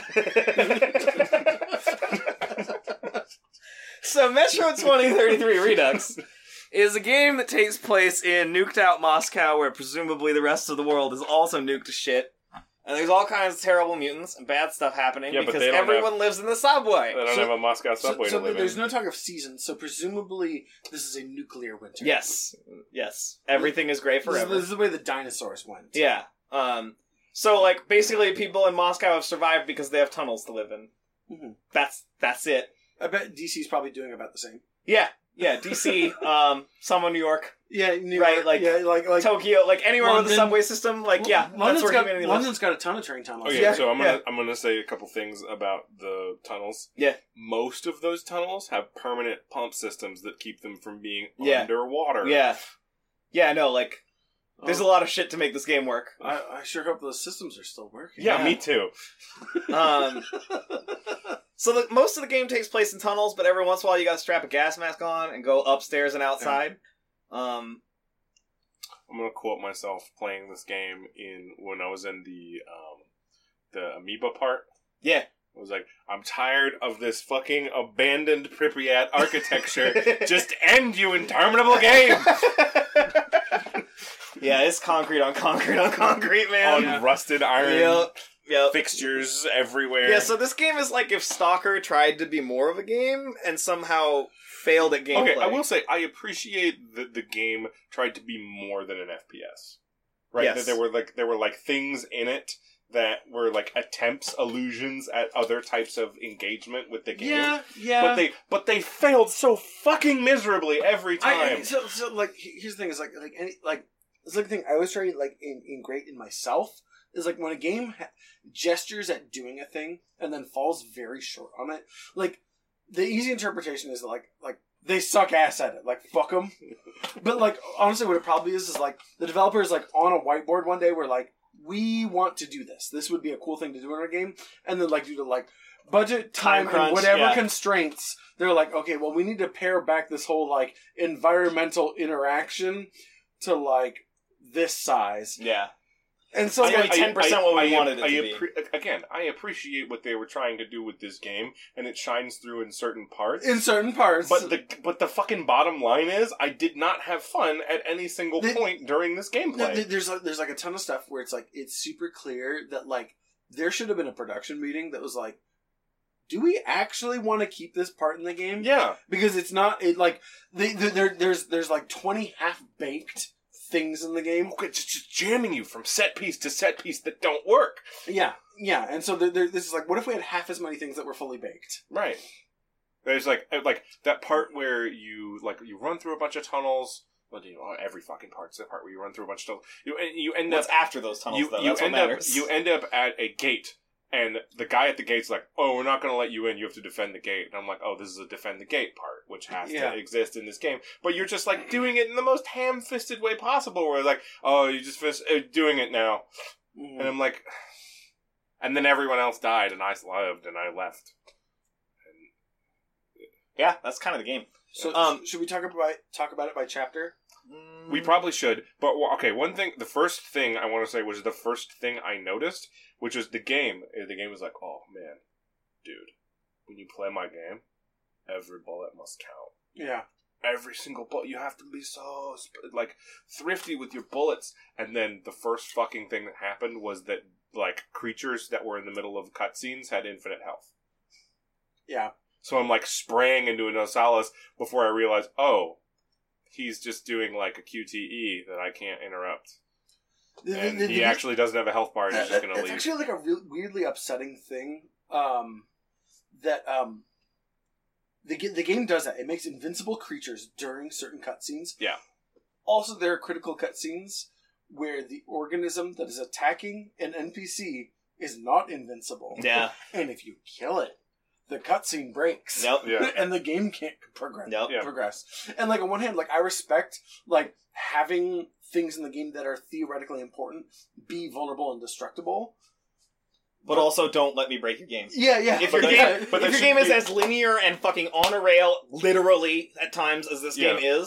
So Metro 2033 Redux is a game that takes place in nuked out Moscow, where presumably the rest of the world is also nuked to shit. And there's all kinds of terrible mutants and bad stuff happening because everyone lives in the subway. They don't have a Moscow subway to live in. There's no talk of seasons, so presumably this is a nuclear winter. Yes. Everything is great forever. This is the way the dinosaurs went. Yeah. So, like, basically people in Moscow have survived because they have tunnels to live in. Mm-hmm. That's it. I bet DC's probably doing about the same. Yeah, DC, some of New York. Yeah, New York, right, like Tokyo, like anywhere London, with a subway system, like that's where humanity lives. London's got a ton of train tunnels. Okay, so I'm gonna say a couple things about the tunnels. Yeah, most of those tunnels have permanent pump systems that keep them from being underwater. Yeah, no, like there's a lot of shit to make this game work. I sure hope those systems are still working. Yeah, me too. So most of the game takes place in tunnels, but every once in a while you gotta strap a gas mask on and go upstairs and outside. I'm gonna quote myself playing this game when I was in the amoeba part. Yeah. I was like, I'm tired of this fucking abandoned Pripyat architecture. Just end, you interminable game! Yeah, it's concrete on concrete on concrete, man. On rusted iron. Yep. Fixtures everywhere. Yeah, so this game is like if Stalker tried to be more of a game and somehow failed at gameplay. Okay, I will say I appreciate that the game tried to be more than an FPS. Right? Yes. That there were like things in it that were like attempts, allusions at other types of engagement with the game. Yeah. But they failed so fucking miserably every time. So like here's the thing: is like it's like the thing I always try to like integrate in myself is like when a game gestures at doing a thing and then falls very short on it. Like the easy interpretation is like they suck ass at it. Like fuck them. But like honestly, what it probably is like the developer is like on a whiteboard one day where like we want to do this. This would be a cool thing to do in our game, and then like due to like budget, time crunch, and whatever constraints, they're like, okay, well we need to pare back this whole like environmental interaction to like this size. Yeah. And so it's like 10% what we wanted it to be. Again, I appreciate what they were trying to do with this game, and it shines through in certain parts. But the fucking bottom line is, I did not have fun at any single point during this gameplay. There's like a ton of stuff where it's like it's super clear that like there should have been a production meeting that was like, do we actually want to keep this part in the game? Yeah, because it's not like there's like 20 half baked things in the game. Okay, just jamming you from set piece to set piece that don't work. Yeah, and so this is like, what if we had half as many things that were fully baked? Right. There's like that part where you run through a bunch of tunnels. Well, every fucking part's the part where you run through a bunch of tunnels. You end up after those tunnels. You end up at a gate. And the guy at the gate's like, oh, we're not going to let you in. You have to defend the gate. And I'm like, oh, this is a defend the gate part, which has to exist in this game. But you're just, like, doing it in the most ham-fisted way possible, where, like, oh, you just finished doing it now. Mm. And I'm like... And then everyone else died, and I lived, and I left. And... Yeah, that's kind of the game. So, should we talk about it by chapter? We probably should. But, okay, the first thing I want to say was the first thing I noticed, which was the game. The game was like, oh, man, dude, when you play my game, every bullet must count. Yeah. Every single bullet. You have to be so, like, thrifty with your bullets. And then the first fucking thing that happened was that, like, creatures that were in the middle of cutscenes had infinite health. Yeah. So I'm, like, spraying into a Nosalis before I realized, oh, he's just doing, like, a QTE that I can't interrupt. And he actually doesn't have a health bar, and he's just going to leave. It's actually, like, a weirdly upsetting thing that the game does that. It makes invincible creatures during certain cutscenes. Yeah. Also, there are critical cutscenes where the organism that is attacking an NPC is not invincible. Yeah. And if you kill it, the cutscene breaks. Nope. Yeah. And the game can't progress. Nope. Progress. And like on one hand, like I respect like having things in the game that are theoretically important be vulnerable and destructible. But also don't let me break your game. Yeah. If your game is as linear and fucking on a rail, literally, at times, as this game is,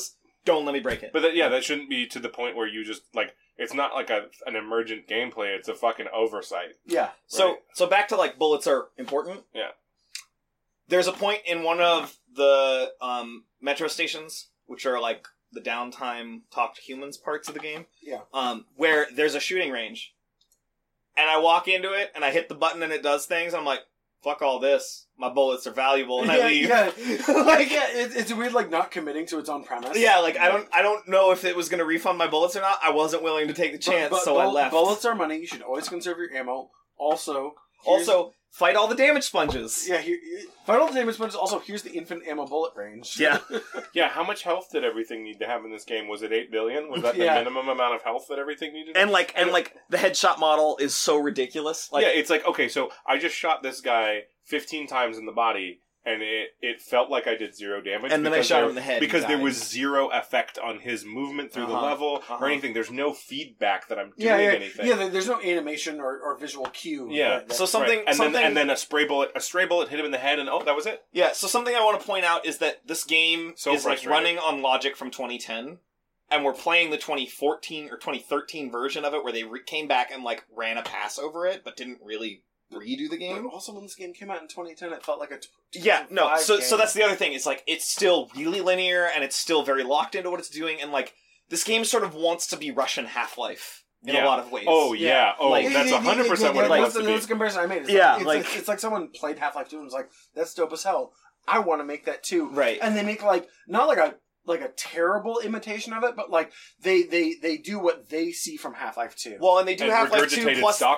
don't let me break it. But that shouldn't be to the point where you just, like, it's not like an emergent gameplay, it's a fucking oversight. Yeah. So back to, like, bullets are important. Yeah. There's a point in one of the metro stations, which are, like, the downtime talk to humans parts of the game. Yeah. Where there's a shooting range. And I walk into it, and I hit the button, and it does things, and I'm like, fuck all this. My bullets are valuable, and I leave. Yeah. Like, it's weird, like, not committing to its own premise. yeah, like, I don't know if it was going to refund my bullets or not. I wasn't willing to take the chance, so I left. Bullets are money. You should always conserve your ammo. Also, fight all the damage sponges. Yeah, fight all the damage sponges. Also, here's the infinite ammo bullet range. Yeah. Yeah, how much health did everything need to have in this game? Was it 8 billion? Was that the minimum amount of health that everything needed? And the headshot model is so ridiculous. Like, yeah, it's like, okay, so I just shot this guy 15 times in the body, and it felt like I did 0 damage. And then I shot him in the head. Because there was 0 effect on his movement through the level or anything. There's no feedback that I'm doing anything. Yeah, there's no animation or visual cue. Yeah. So something... Right. And then a stray bullet hit him in the head, and that was it? Yeah, so something I want to point out is that this game is like running on logic from 2010, and we're playing the 2014 or 2013 version of it where they came back and like ran a pass over it, but didn't really redo the game. But also, when this game came out in 2010, it felt like a So that's the other thing. It's like it's still really linear and it's still very locked into what it's doing, and like this game sort of wants to be Russian Half-Life in a lot of ways. Oh yeah, that's 100% what it wants to be. That's the comparison I made. It's like someone played Half-Life 2 and was like, "That's dope as hell. I want to make that too." Right. And they make like not like a terrible imitation of it, but like they do what they see from Half-Life 2. Well, and they do Half-Life 2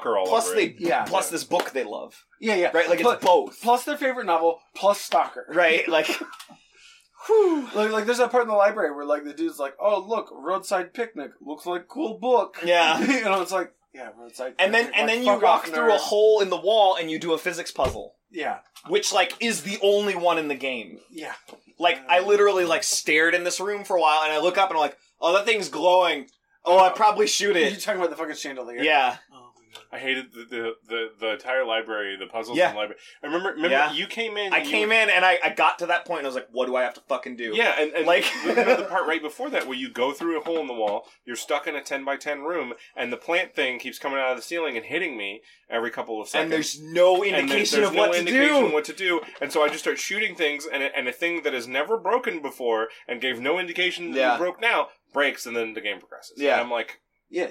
plus this book they love. Yeah. Right, like it's both. Plus their favorite novel, plus Stalker. Right, like whew. Like there's that part in the library where like the dude's like, "Oh, look, Roadside Picnic. Looks like a cool book." Yeah. It's like, yeah, Roadside and Picnic. And then you walk through a hole in the wall and you do a physics puzzle. Yeah. Which like is the only one in the game. Yeah. Like, I literally, like, stared in this room for a while, and I look up and I'm like, oh, that thing's glowing. Oh, I'd probably shoot it. You're talking about the fucking chandelier? Yeah. Oh, my God. I hated the entire library, the puzzles in the library. I remember you came in. I came in, and I got to that point, and I was like, what do I have to fucking do? Yeah, and like the part right before that where you go through a hole in the wall, you're stuck in a 10x10 room, and the plant thing keeps coming out of the ceiling and hitting me every couple of seconds. And there's no indication of what to do. And so I just start shooting things, and a thing that has never broken before and gave no indication that it broke now breaks, and then the game progresses. Yeah. And I'm like... Yeah.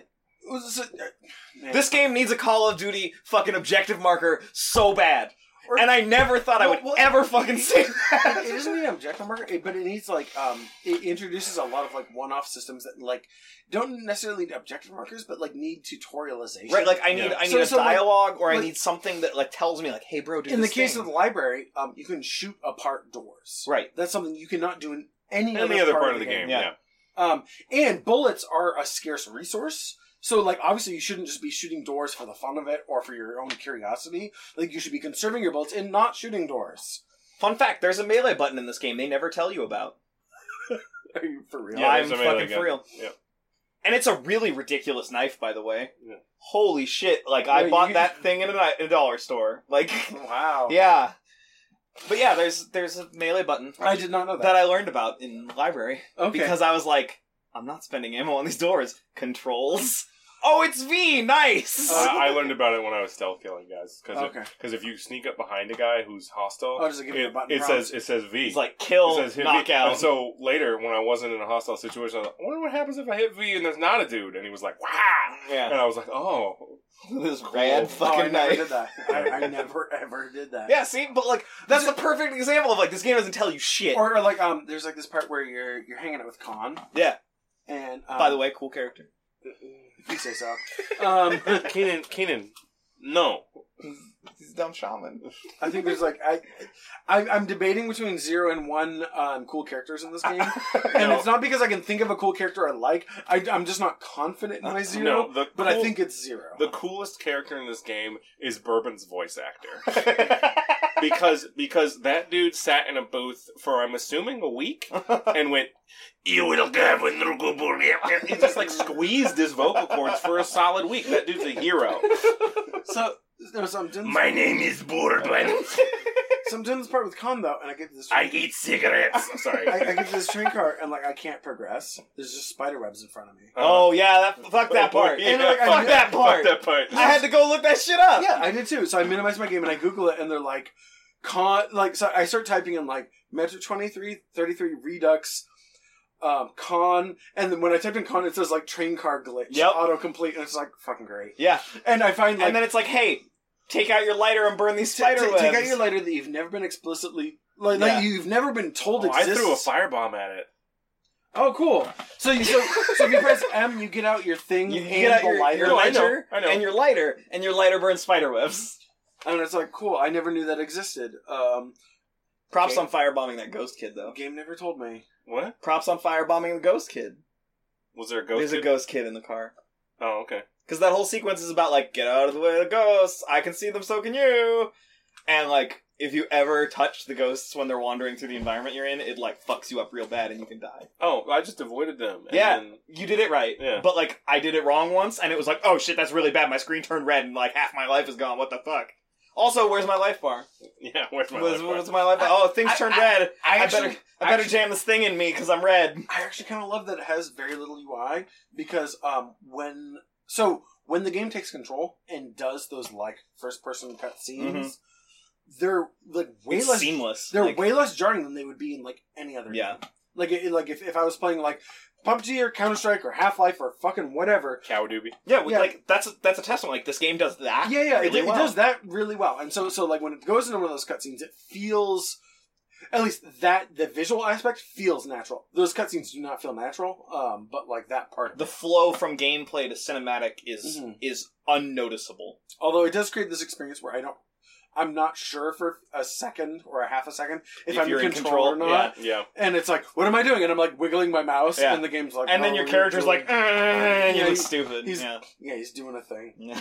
This game needs a Call of Duty fucking objective marker so bad. And I never thought I would ever fucking say that. It doesn't need an objective marker, but it needs like it introduces a lot of like one-off systems that like don't necessarily need objective markers, but like need tutorialization. Right, like I need a dialogue, or I need something that like tells me like, hey bro, do this. In the case of the library, you can shoot apart doors. Right. That's something you cannot do in any other part of the game. Yeah. And bullets are a scarce resource. So, like, obviously you shouldn't just be shooting doors for the fun of it or for your own curiosity. Like, you should be conserving your bullets and not shooting doors. Fun fact, there's a melee button in this game they never tell you about. Are you for real? Yeah, I'm fucking for real. Yeah. And it's a really ridiculous knife, by the way. Yeah. Holy shit. Like, I bought that thing in a dollar store. Like, wow. Yeah. But yeah, there's a melee button. I did not know that I learned about in the library. Okay. Because I was like, I'm not spending ammo on these doors. Controls. Oh, it's V! Nice! I learned about it when I was stealth killing guys. Because if you sneak up behind a guy who's hostile, it says V. It's like kill, knockout. And so later, when I wasn't in a hostile situation, I was like, I wonder what happens if I hit V and there's not a dude. And he was like, wow! Yeah. And I was like, oh. This rad fucking knife. I never did that. I never ever did that. Yeah, see? But like, that's the perfect example of like, this game doesn't tell you shit. Or like, there's like this part where you're hanging out with Khan. Yeah. And, by the way, cool character. If you say so. Kanan, no. He's a dumb shaman. I think there's like I'm debating between 0 and 1 cool characters in this game, and it's not because I can think of a cool character I like. I'm just not confident in my 0. But I think it's 0. The coolest character in this game is Bourbon's voice actor, because that dude sat in a booth for I'm assuming a week and went, "You will have a he just like squeezed his vocal cords for a solid week. That dude's a hero. So. My name is Bourbon. So I'm doing this part with Con though, and I get to this. I eat cigarettes. Sorry. I get to this train car, and like I can't progress. There's just spider webs in front of me. Oh yeah, fuck that part. Yeah. And, like, Fuck that part. Fuck that part. I had to go look that shit up. Yeah, I did too. So I minimize my game and I Google it, and they're like, so I start typing in like Metro 2333 Redux, Con, and then when I typed in Con, it says like train car glitch, Yep. autocomplete, and it's like fucking great. Yeah. And I find like And then it's like, hey, take out your lighter and burn these spider webs. take out your lighter that you've never been explicitly Yeah. like you've never been told I exists. threw a firebomb at it. Oh, cool. So if you press M, you get out your thing You and get out the your lighter. No, I know, lighter I know. and your lighter burns spider webs. And it's like, cool, I never knew that existed. Props Okay. on firebombing that ghost kid, though. Game never told me. What? Props on firebombing the ghost kid. Was there a ghost? There's a kid? ghost kid in the car. Oh, okay. Because that whole sequence is about, like, get out of the way of the ghosts, I can see them, so can you! And, like, if you ever touch the ghosts when they're wandering through the environment you're in, it, like, fucks you up real bad and you can die. Oh, I just avoided them. And Yeah. then- You did it right. Yeah. But, like, I did it wrong once, and it was like, oh shit, that's really bad, my screen turned red, and, like, half my life is gone, what the fuck? Also, where's my life bar? Yeah, where's my life bar? What's my life bar? Oh, things turned red. I better jam this thing in me, because I'm red. I actually kind of love that it has very little UI because when the game takes control and does those like first person cutscenes, they're like way It's less seamless. They're Like, way less jarring than they would be in like any other Yeah. game. Like if I was playing like PUBG or Counter Strike or Half Life or fucking whatever. Cow doobie. Yeah, Yeah. like that's a testament. Like this game does that. Yeah, really it well. does that really well. And so like when it goes into one of those cutscenes, it feels, at least that the visual aspect feels natural. Those cutscenes do not feel natural, but like that part of The it. flow from gameplay to cinematic is Mhm. is unnoticeable. Although it does create this experience where I'm not sure for a second or a half a second if I'm you're in control or not. Yeah. And it's like, what am I doing? And I'm like wiggling my mouse, Yeah. and the game's like, And then oh, your you're character's doing- like, and you Yeah, look he- stupid. he's- Yeah. yeah, he's doing a thing. Yeah.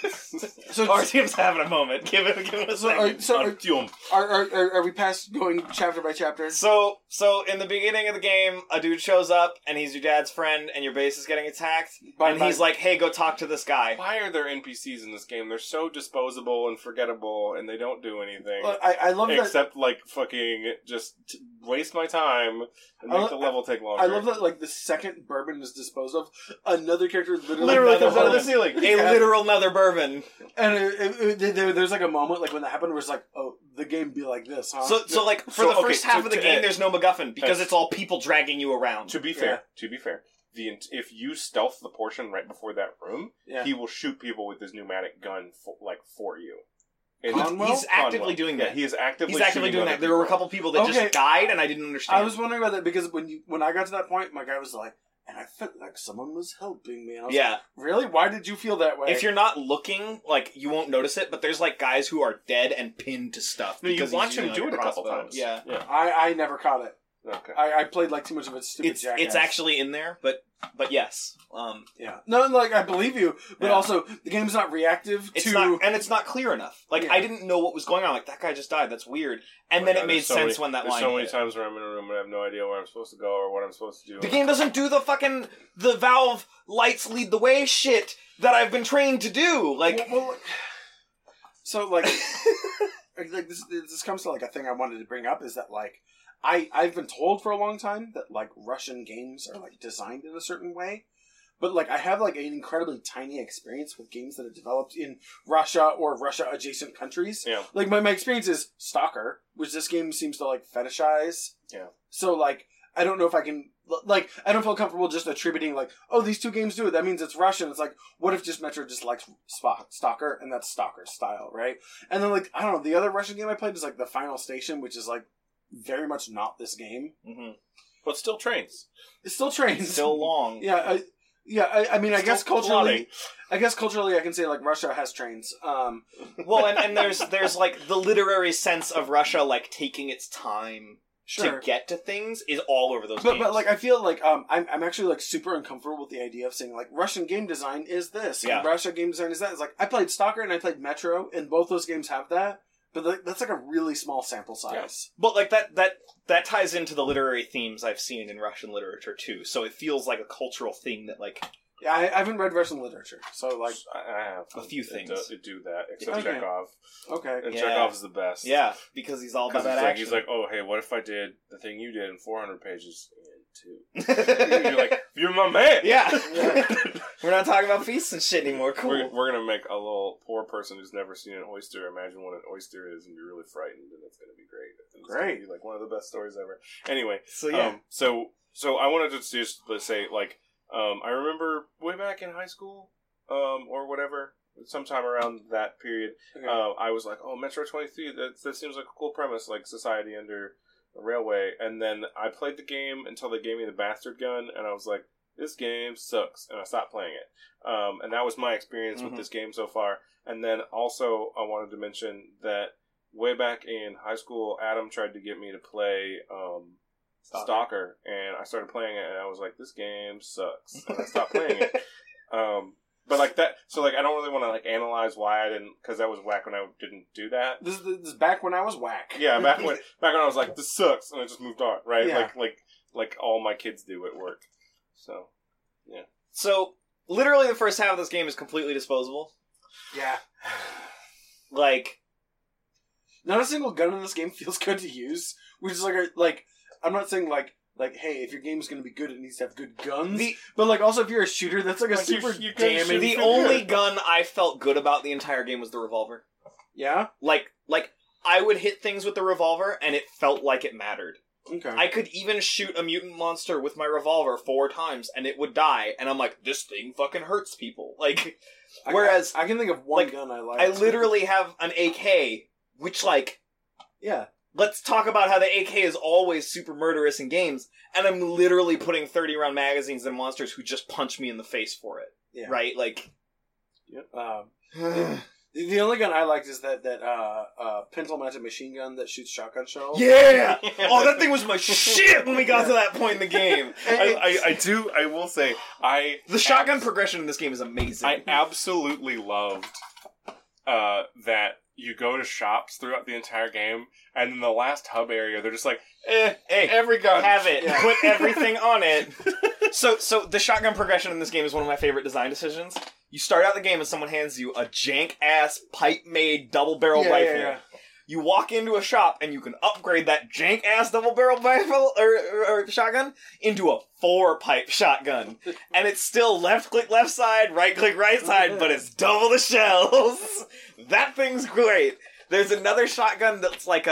So Artyom's having a moment. Give it a second. Artyom. Are we past going chapter by chapter? So in the beginning of the game, a dude shows up and he's your dad's friend, and your base is getting attacked, and he's like, "Hey, go talk to this guy." Why are there NPCs in this game? They're so disposable and forgettable, and they don't do anything. Look, I love that. Except, like, fucking just waste my time and I make lo- the level take longer. I love that, like, the second bourbon is disposed of, another character literally Literally comes comes out of the out ceiling. Yeah. A literal nether bourbon. and there's like a moment, like, when that happened where it's like, oh, the game be like this, huh? So like for So, the okay, first half so of the to- game, there's no MacGuffin because uh, it's all people dragging you around. To be fair, if you stealth the portion right before that room, yeah. he will shoot people with his pneumatic gun for you. And Conwell? He's actively Conwell. doing Yeah, that. he is actively. He's actively shooting doing other that. There were a people. couple people that Okay. just died, and I didn't understand. I was wondering about that because when I got to that point, my guy was like, and I felt like someone was helping me. And I was Yeah. like, really? Why did you feel that way? If you're not looking, like, you won't notice it, but there's, like, guys who are dead and pinned to stuff. No, you because he's watch him using, do like, it a couple crossbow. times. Yeah. Yeah. I never caught it. Okay. I played like too much of a stupid It's jackass. actually in there, but yes. Yeah. No, like, I believe you, but Yeah. also, the game's not reactive It's to... not, and it's not clear enough. Like, Yeah. I didn't know what was going on. Like, that guy just died. That's weird. And then it made sense when that There's line so many hit. times where I'm in a room and I have no idea where I'm supposed to go or what I'm supposed to do. The game doesn't do the Valve lights lead the way shit that I've been trained to do. Like, Well, so, like, like this comes to, like, a thing I wanted to bring up is that, like, I've been told for a long time that, like, Russian games are, like, designed in a certain way. But, like, I have, like, an incredibly tiny experience with games that are developed in Russia or Russia-adjacent countries. Yeah. Like, my experience is Stalker, which this game seems to, like, fetishize. Yeah. So, like, I don't know if I can... Like, I don't feel comfortable just attributing, like, oh, these two games do it. That means it's Russian. It's like, what if just Metro just likes Stalker, and that's Stalker style, right? And then, like, I don't know, the other Russian game I played is, like, The Final Station, which is, like, very much not this game. But still trains. It's still trains. still long. Yeah, I mean, I Still guess culturally, plotting. I can say, like, Russia has trains. Well, and there's like the literary sense of Russia, like taking its time Sure. to get to things is all over those But games. like I feel like I'm actually like super uncomfortable with the idea of saying like Russian game design is this, Yeah. and Russia game design is that. It's like I played Stalker and I played Metro, and both those games have that, but like, that's like a really small sample size. But like that ties into the literary themes I've seen in Russian literature too. So it feels like a cultural thing that like Yeah, I haven't read Russian literature, so like, I have A few things. It do that, except Okay. Chekhov. okay, And Yeah. Chekhov is the best. Yeah, because he's all about Because that he's action. like, oh, hey, what if I did the thing you did in 400 pages in 2? You're like, you're my man. yeah. We're not talking about feasts and shit anymore. Cool. We're gonna make a little poor person who's never seen an oyster imagine what an oyster is and be really frightened, and it's gonna be great. It's Great. gonna be like one of the best stories ever. Anyway, So yeah. So I wanted to just say like, I remember way back in high school, or whatever, sometime around that period, okay. I was like, oh, Metro 23, that seems like a cool premise, like society under a railway. And then I played the game until they gave me the bastard gun, and I was like, this game sucks, and I stopped playing it. And that was my experience with this game so far. And then also, I wanted to mention that way back in high school, Adam tried to get me to play Stalker, and I started playing it, and I was like, this game sucks, and I stopped playing it. But like that, so like I don't really want to like analyze why I didn't, because that was whack when I didn't do that. This is back when I was whack. Yeah, back when I was like, this sucks, and I just moved on, right? Yeah. Like all my kids do at work. So literally, the first half of this game is completely disposable. Yeah. Like, Not a single gun in this game feels good to use, which is like I'm not saying like hey, if your game's gonna be good, it needs to have good guns. But like also if you're a shooter, that's like a Like, super you can shoot damage. the so only good. gun I felt good about the entire game was the revolver. Yeah. Like I would hit things with the revolver, and it felt like it mattered. Okay. I could even shoot a mutant monster with my revolver 4 times, and it would die. And I'm like, this thing fucking hurts people. Like, whereas I can think of one like, gun I like. I literally have an AK, which like, yeah. let's talk about how the AK is always super murderous in games, and I'm literally putting 30-round magazines in monsters who just punch me in the face for it. Yeah. Right? Like, The only gun I liked is that pistol-mounted machine gun that shoots shotgun shells. yeah! Oh, that thing was my shit when we got to that point in the game. I will say, The shotgun progression in this game is amazing. I absolutely loved that you go to shops throughout the entire game, and in the last hub area, they're just like, hey, every gun. have it. Yeah. Put everything on it. So the shotgun progression in this game is one of my favorite design decisions. You start out the game and someone hands you a jank-ass, pipe-made double-barrel rifle. Yeah. You walk into a shop and you can upgrade that jank-ass double-barrel rifle or shotgun into a 4-pipe shotgun. And it's still left-click left side, right-click right side, but it's double the shells. That thing's great. There's another shotgun that's like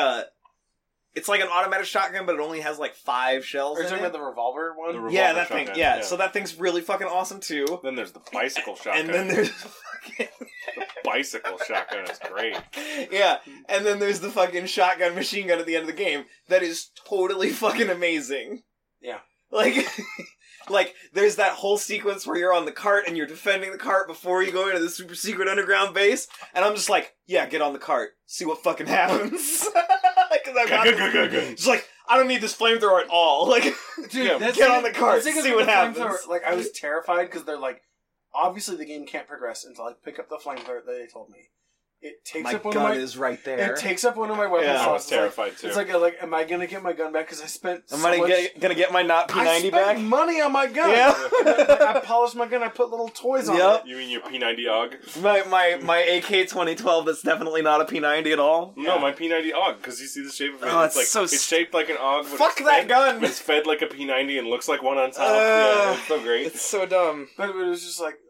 it's like an automatic shotgun, but it only has like 5 shells Are you in talking it. about the revolver one? The revolver Yeah, that shotgun, thing. Yeah, yeah. so that thing's really fucking awesome too. Then there's the bicycle shotgun. And then there's fucking the bicycle shotgun is great. yeah, and then there's the fucking shotgun machine gun at the end of the game that is totally fucking amazing. Yeah. Like, like there's that whole sequence where you're on the cart and you're defending the cart before you go into the super secret underground base, and I'm just like, yeah, get on the cart, see what fucking happens. Because I've got it's like, I don't need this flamethrower at all. Like, Dude, Yeah, that's get the- on the cart, that's the thing see with what the happens. flamethrower. Like, I was terrified because they're like, obviously the game can't progress until I pick up the flamethrower that they told me. It takes my up one gun of my. is right there. It takes up one of my weapon Yeah. I slots. was terrified too. It's like, am I gonna get my gun back? Because I spent. Am so I much... gonna get my not I P90 spent back? money on my gun. Yeah. I polished my gun. I put little toys on Yep. it. You mean your P90 AUG? My AK 2012 that's definitely not a P90 at all. No, my P90 AUG, because you see the shape of it. Oh, it's it's like so it's shaped like an AUG. But Fuck it's that fed, gun! It's fed like a P90 and looks like one on top. Yeah, it's so great. It's so dumb. But it was just like,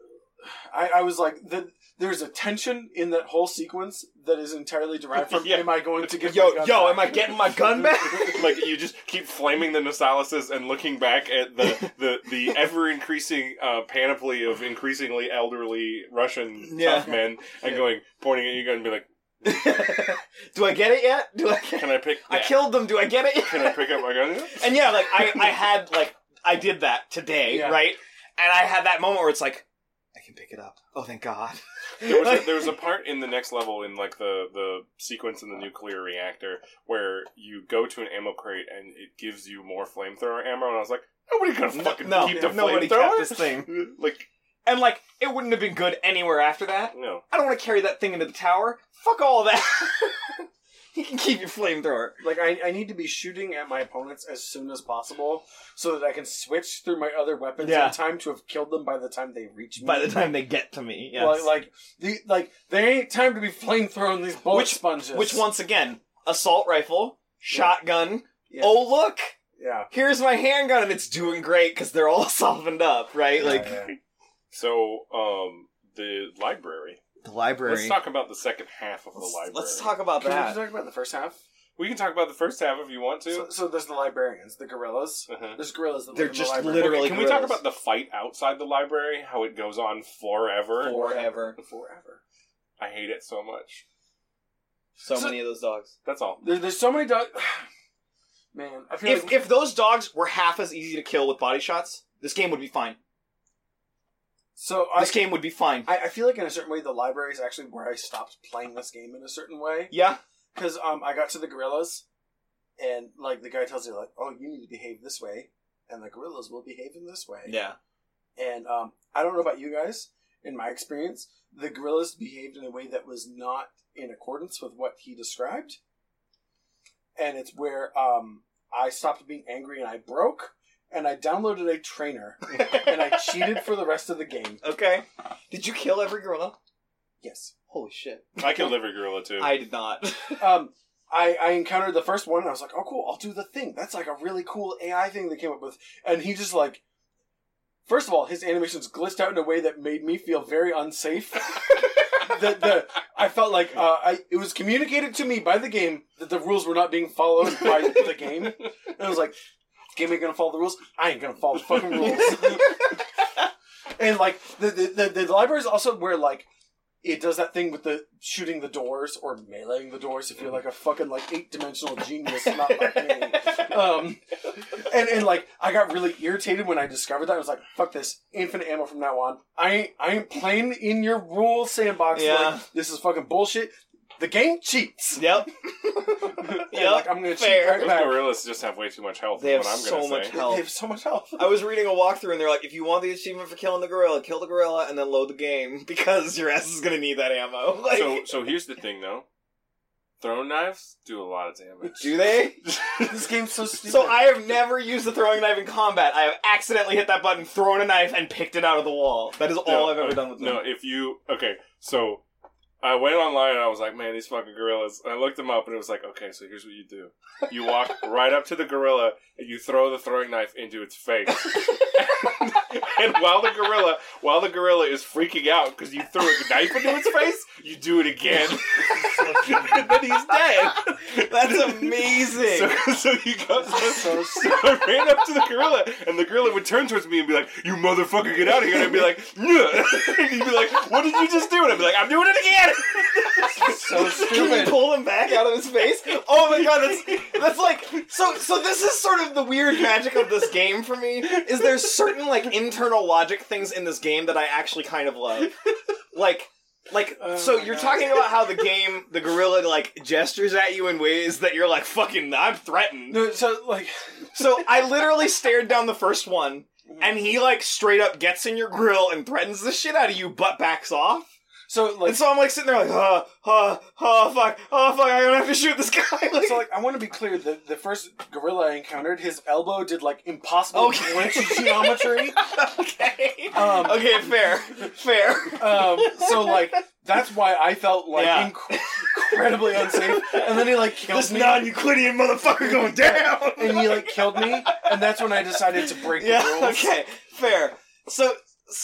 I was like, there's a tension in that whole sequence that is entirely derived from, Yeah. am I going to get Yo, my gun yo, back? am I getting my gun back? Like you just keep flaming the Nosalysis and looking back at the ever increasing panoply of increasingly elderly Russian Yeah. tough men and pointing at you and be like, Do I get it yet? can I pick? I killed them. Do I get it? Can I pick up my gun? And yeah, like I did that today, Yeah. right? And I had that moment where it's like, I can pick it up. Oh, thank God. There was a part in the next level in like the sequence in the nuclear reactor where you go to an ammo crate and it gives you more flamethrower ammo, and I was like, nobody's gonna fucking keep the nobody flamethrower. kept this thing. Like, And like, it wouldn't have been good anywhere after that. no. I don't want to carry that thing into the tower. Fuck all of that. He can keep your flamethrower. Like, I need to be shooting at my opponents as soon as possible so that I can switch through my other weapons Yeah. in time to have killed them by the time they reach me. By the time they get to me, yes. There ain't time to be flamethrowing these bullet sponges. Which, once again, assault rifle, shotgun. Yeah. Oh, look! Yeah. Here's my handgun, and it's doing great because they're all softened up, right? Like Yeah. So, the library. the library. Let's talk about the second half of the library. Let's talk about Can we that. talk about the first half? We can talk about the first half if you want to. So there's the librarians, the gorillas. Uh-huh. There's gorillas that They're live in just the library. literally- Can we talk gorillas. about the fight outside the library? How it goes on forever? Forever. Forever. I hate it so much. So So- many of those dogs. That's all. There's so many dogs. Man, I feel If those dogs were half as easy to kill with body shots, this game would be fine. so. This game would be fine. I feel like in a certain way the library is actually where I stopped playing this game in a certain way. Yeah. Because I got to the gorillas, and like the guy tells you like, oh, you need to behave this way, and the gorillas will behave in this way. Yeah. And I don't know about you guys. In my experience, the gorillas behaved in a way that was not in accordance with what he described. And it's where I stopped being angry and I broke, and I downloaded a trainer, and I cheated for the rest of the game. Okay. Did you kill every gorilla? Yes. Holy shit. I killed every gorilla too. I did not. I encountered the first one, and I was like, oh, cool, I'll do the thing. That's like a really cool AI thing they came up with. And he just like... First of all, his animations glitched out in a way that made me feel very unsafe. I felt like it was communicated to me by the game that the rules were not being followed by the game. And I was like, this game ain't gonna follow the rules. I ain't gonna follow the fucking rules. And like the library is also where like it does that thing with the shooting the doors or meleeing the doors if you're like a fucking like 8-dimensional genius, not like me. And like I got really irritated when I discovered that. I was like, fuck this, infinite ammo from now on. I ain't playing in your rule sandbox. Yeah. Like, this is fucking bullshit. The game cheats. Yep. And, like, I'm gonna cheat fair. right Those back. gorillas just have way too much health. They is have what I'm so gonna much say. health. They have so much health. I was reading a walkthrough and they're like, if you want the achievement for killing the gorilla, kill the gorilla and then load the game because your ass is gonna need that ammo. Like, So here's the thing though. Throwing knives do a lot of damage. do they? This game's so stupid. So I have never used the throwing knife in combat. I have accidentally hit that button, thrown a knife, and picked it out of the wall. That is all I've ever done with them. No, so I went online and I was like, man, these fucking gorillas. And I looked them up and it was like, okay, so here's what you do. You walk right up to the gorilla and you throw the throwing knife into its face. And while the gorilla is freaking out because you threw a knife into its face, you do it again. And then he's dead. That's amazing. So you go. So I ran up to the gorilla, and the gorilla would turn towards me and be like, "You motherfucker, get out of here!" And I'd be like, "Nuh." And he'd be like, "What did you just do?" And I'd be like, "I'm doing it again." so Can you stupid. pull him back out of his face? Oh my god, that's like so this is sort of the weird magic of this game for me, is there's certain like internal logic things in this game that I actually kind of love. So you're talking about how the gorilla like gestures at you in ways that you're like, fucking, I'm threatened. No, so like So I literally stared down the first one, and he like straight up gets in your grill and threatens the shit out of you, but backs off. so like And so I'm like sitting there like, fuck, I don't have to shoot this guy. Like, So, like, I want to be clear, the first gorilla I encountered, his elbow did, like, impossible clinch geometry. okay. Okay, Fair. So, like, that's why I felt, like, Yeah. incredibly unsafe. And then he, like, killed This me. non-Euclidean motherfucker going down! And he, like, killed me. And that's when I decided to break the rules. okay, fair. So,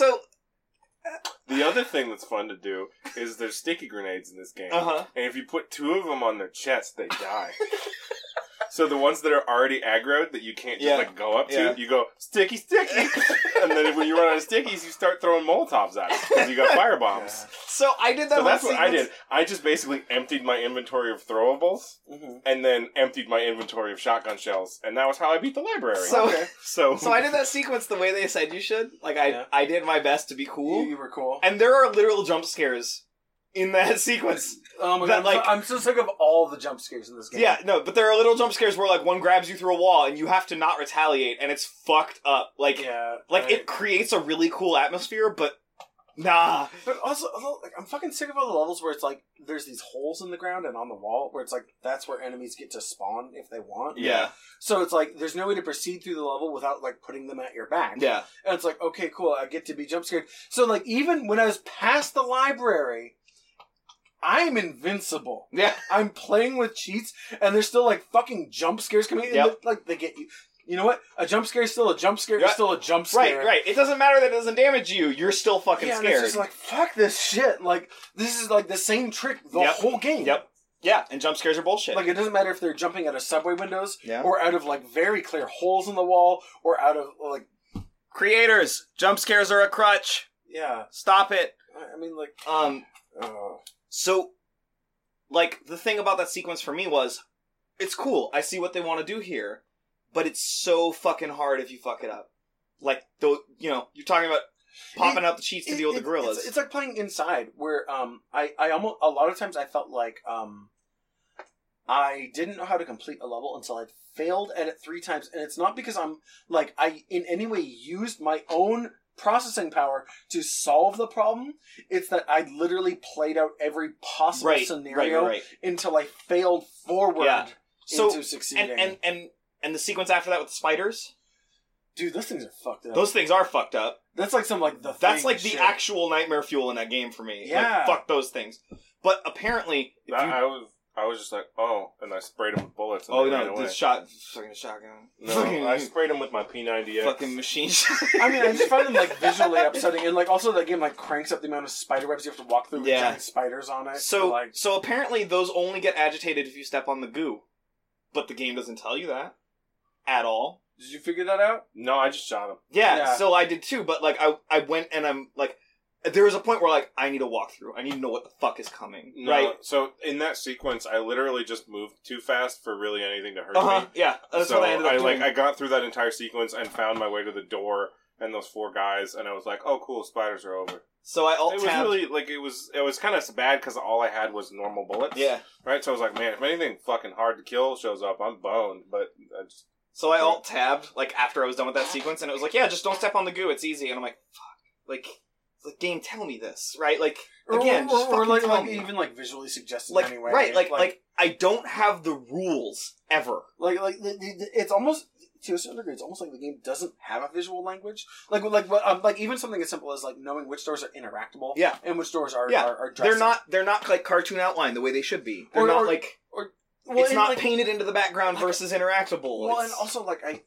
The other thing that's fun to do is there's sticky grenades in this game, uh-huh. and if you put 2 of them on their chest, they die. So the ones that are already aggroed that you can't just like go up to, you go sticky, and then when you run out of stickies, you start throwing Molotovs at them because you got fire bombs. So I did that. So that's what I did. I just basically emptied my inventory of throwables, and then emptied my inventory of shotgun shells, and that was how I beat the library. So I did that sequence the way they said you should. Like I did my best to be cool. You were cool. And there are literal jump scares in that sequence. Oh my that, god, like, I'm so sick of all the jump scares in this game. Yeah, no, but there are little jump scares where like one grabs you through a wall and you have to not retaliate, and it's fucked up. Like, Yeah. it creates a really cool atmosphere, but Nah. But also, like, I'm fucking sick of all the levels where it's like there's these holes in the ground and on the wall where it's like that's where enemies get to spawn if they want. Yeah. So it's like there's no way to proceed through the level without like putting them at your back. Yeah. And it's like, okay, cool, I get to be jump scared. So like even when I was past the library, I'm invincible. Yeah. I'm playing with cheats and there's still like fucking jump scares coming in. Yep. Like they get you. You know what? A jump scare is still a jump scare. Is still a jump scare. Right. It doesn't matter that it doesn't damage you. You're still fucking And scared. it's just like, fuck this shit. Like, this is like the same trick the whole game. Yep. Yeah, and jump scares are bullshit. Like, it doesn't matter if they're jumping out of subway windows, Yeah. or out of, like, very clear holes in the wall, or out of, like... Creators, jump scares are a crutch. Yeah. Stop it. I mean, like... So, like, the thing about that sequence for me was, it's cool. I see what they want to do here, but it's so fucking hard if you fuck it up. Like, you're talking about popping out the cheats to deal with the gorillas. It's like playing Inside, where I almost a lot of times I felt like I didn't know how to complete a level until I'd failed at it 3 times, and it's not because I'm like I in any way used my own processing power to solve the problem. It's that I literally played out every possible scenario until I failed forward into succeeding. And the sequence after that with the spiders. Dude, those things are fucked up. Those things are fucked up. That's like some like the. That's like the shit. actual nightmare fuel in that game for me. Yeah. Like, fuck those things. But apparently, I was just like, oh, and I sprayed him with bullets. And oh they ran no, away. the fucking shotgun. No, I sprayed him with my P90X. Fucking machine. I mean, I just find them like visually upsetting, and like also that game like cranks up the amount of spider webs you have to walk through with giant spiders on it. So apparently those only get agitated if you step on the goo, but the game doesn't tell you that at all. Did you figure that out? No, I just shot him. Yeah, so I did too, but like I went and I'm like, there was a point where like I need a walkthrough. I need to know what the fuck is coming. No, right? So in that sequence, I literally just moved too fast for really anything to hurt me. Yeah, that's so what I ended up doing. I got through that entire sequence and found my way to the door and those 4 guys, and I was like, oh cool, spiders are over. So I alt tabbed. It was really like it was kind of bad because all I had was normal bullets. Yeah. Right. So I was like, man, if anything fucking hard to kill shows up, I'm boned. But I just. So I alt tabbed like after I was done with that sequence, and it was like, yeah, just don't step on the goo. It's easy. And I'm like, fuck, like game, tell me this, right? Like again, just or like, tell me. even like visually suggested like anyway. right, like I don't have the rules ever. It's almost to a certain degree, it's almost like the game doesn't have a visual language. Like even something as simple as like knowing which doors are interactable, and which doors are dressing. They're not like cartoon outline the way they should be. They're not like. Well, it's not painted into the background versus interactable. Well, and also I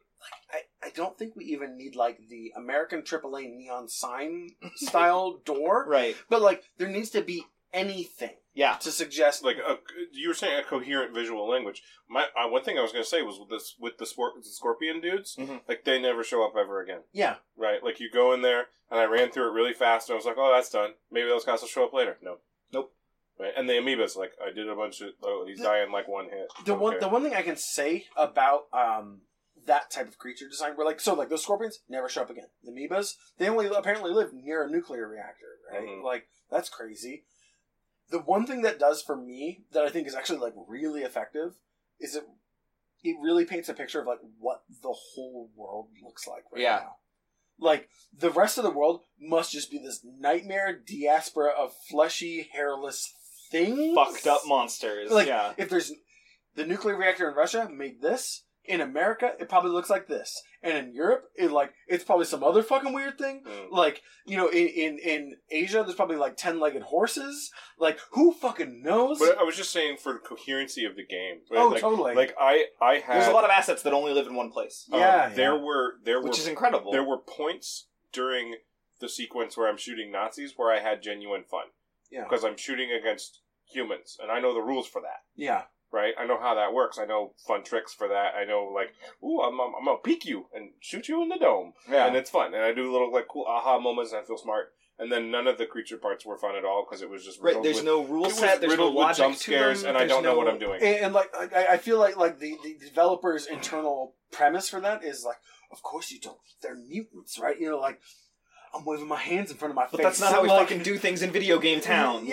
don't think we even need like the American AAA neon sign style door, right? But like there needs to be anything, to suggest like you were saying a coherent visual language. My one thing I was going to say was with the Scorpion dudes, like they never show up ever again. Yeah, right. Like you go in there, and I ran through it really fast, and I was like, oh, that's done. Maybe those guys will show up later. No. Nope. Right. And the amoebas, like I did a bunch of. Oh, he's dying like one hit. The one thing I can say about that type of creature design, where like those scorpions never show up again. The amoebas, they only apparently live near a nuclear reactor, right? Mm-hmm. Like that's crazy. The one thing that does for me that I think is actually like really effective is it really paints a picture of like what the whole world looks like right now. Like, the rest of the world must just be this nightmare diaspora of fleshy, hairless things. Fucked up monsters. Like, if there's... The nuclear reactor in Russia made this. In America, it probably looks like this. And in Europe, it's probably some other fucking weird thing. Like, in Asia, there's probably like 10-legged horses. Like, who fucking knows? But I was just saying for the coherency of the game. Right? Oh, totally. Like, I had... There's a lot of assets that only live in one place. There were... Which is incredible. There were points during the sequence where I'm shooting Nazis where I had genuine fun. Yeah. Because I'm shooting against humans, and I know the rules for that. Yeah. Right? I know how that works. I know fun tricks for that. I know, like, ooh, I'm gonna peek you and shoot you in the dome. Yeah. And it's fun. And I do little, like, cool aha moments, and I feel smart. And then none of the creature parts were fun at all, because it was just right. There's no rule set, there's no logic jump scares, to them, and I don't know what I'm doing. And like, I feel like the developer's internal premise for that is like, of course you don't. They're mutants, right? Like, I'm waving my hands in front of my face. But that's not how we fucking do things in video game town.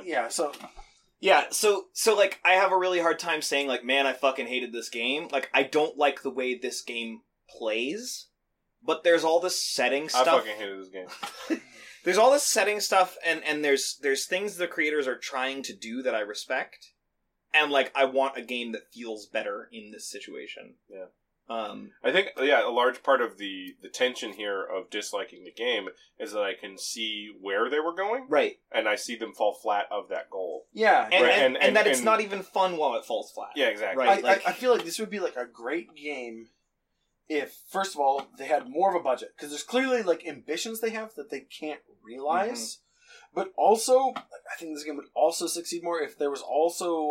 So like, I have a really hard time saying, like, man, I fucking hated this game. Like, I don't like the way this game plays, but there's all this setting stuff. I fucking hated this game. there's all this setting stuff, and there's things the creators are trying to do that I respect, and like I want a game that feels better in this situation. Yeah. I think, a large part of the tension here of disliking the game is that I can see where they were going, right, and I see them fall flat of that goal. Yeah, and that it's not even fun while it falls flat. Yeah, exactly. Right. I feel like this would be like a great game if, first of all, they had more of a budget, because there's clearly like ambitions they have that they can't realize. But also, I think this game would also succeed more if there was also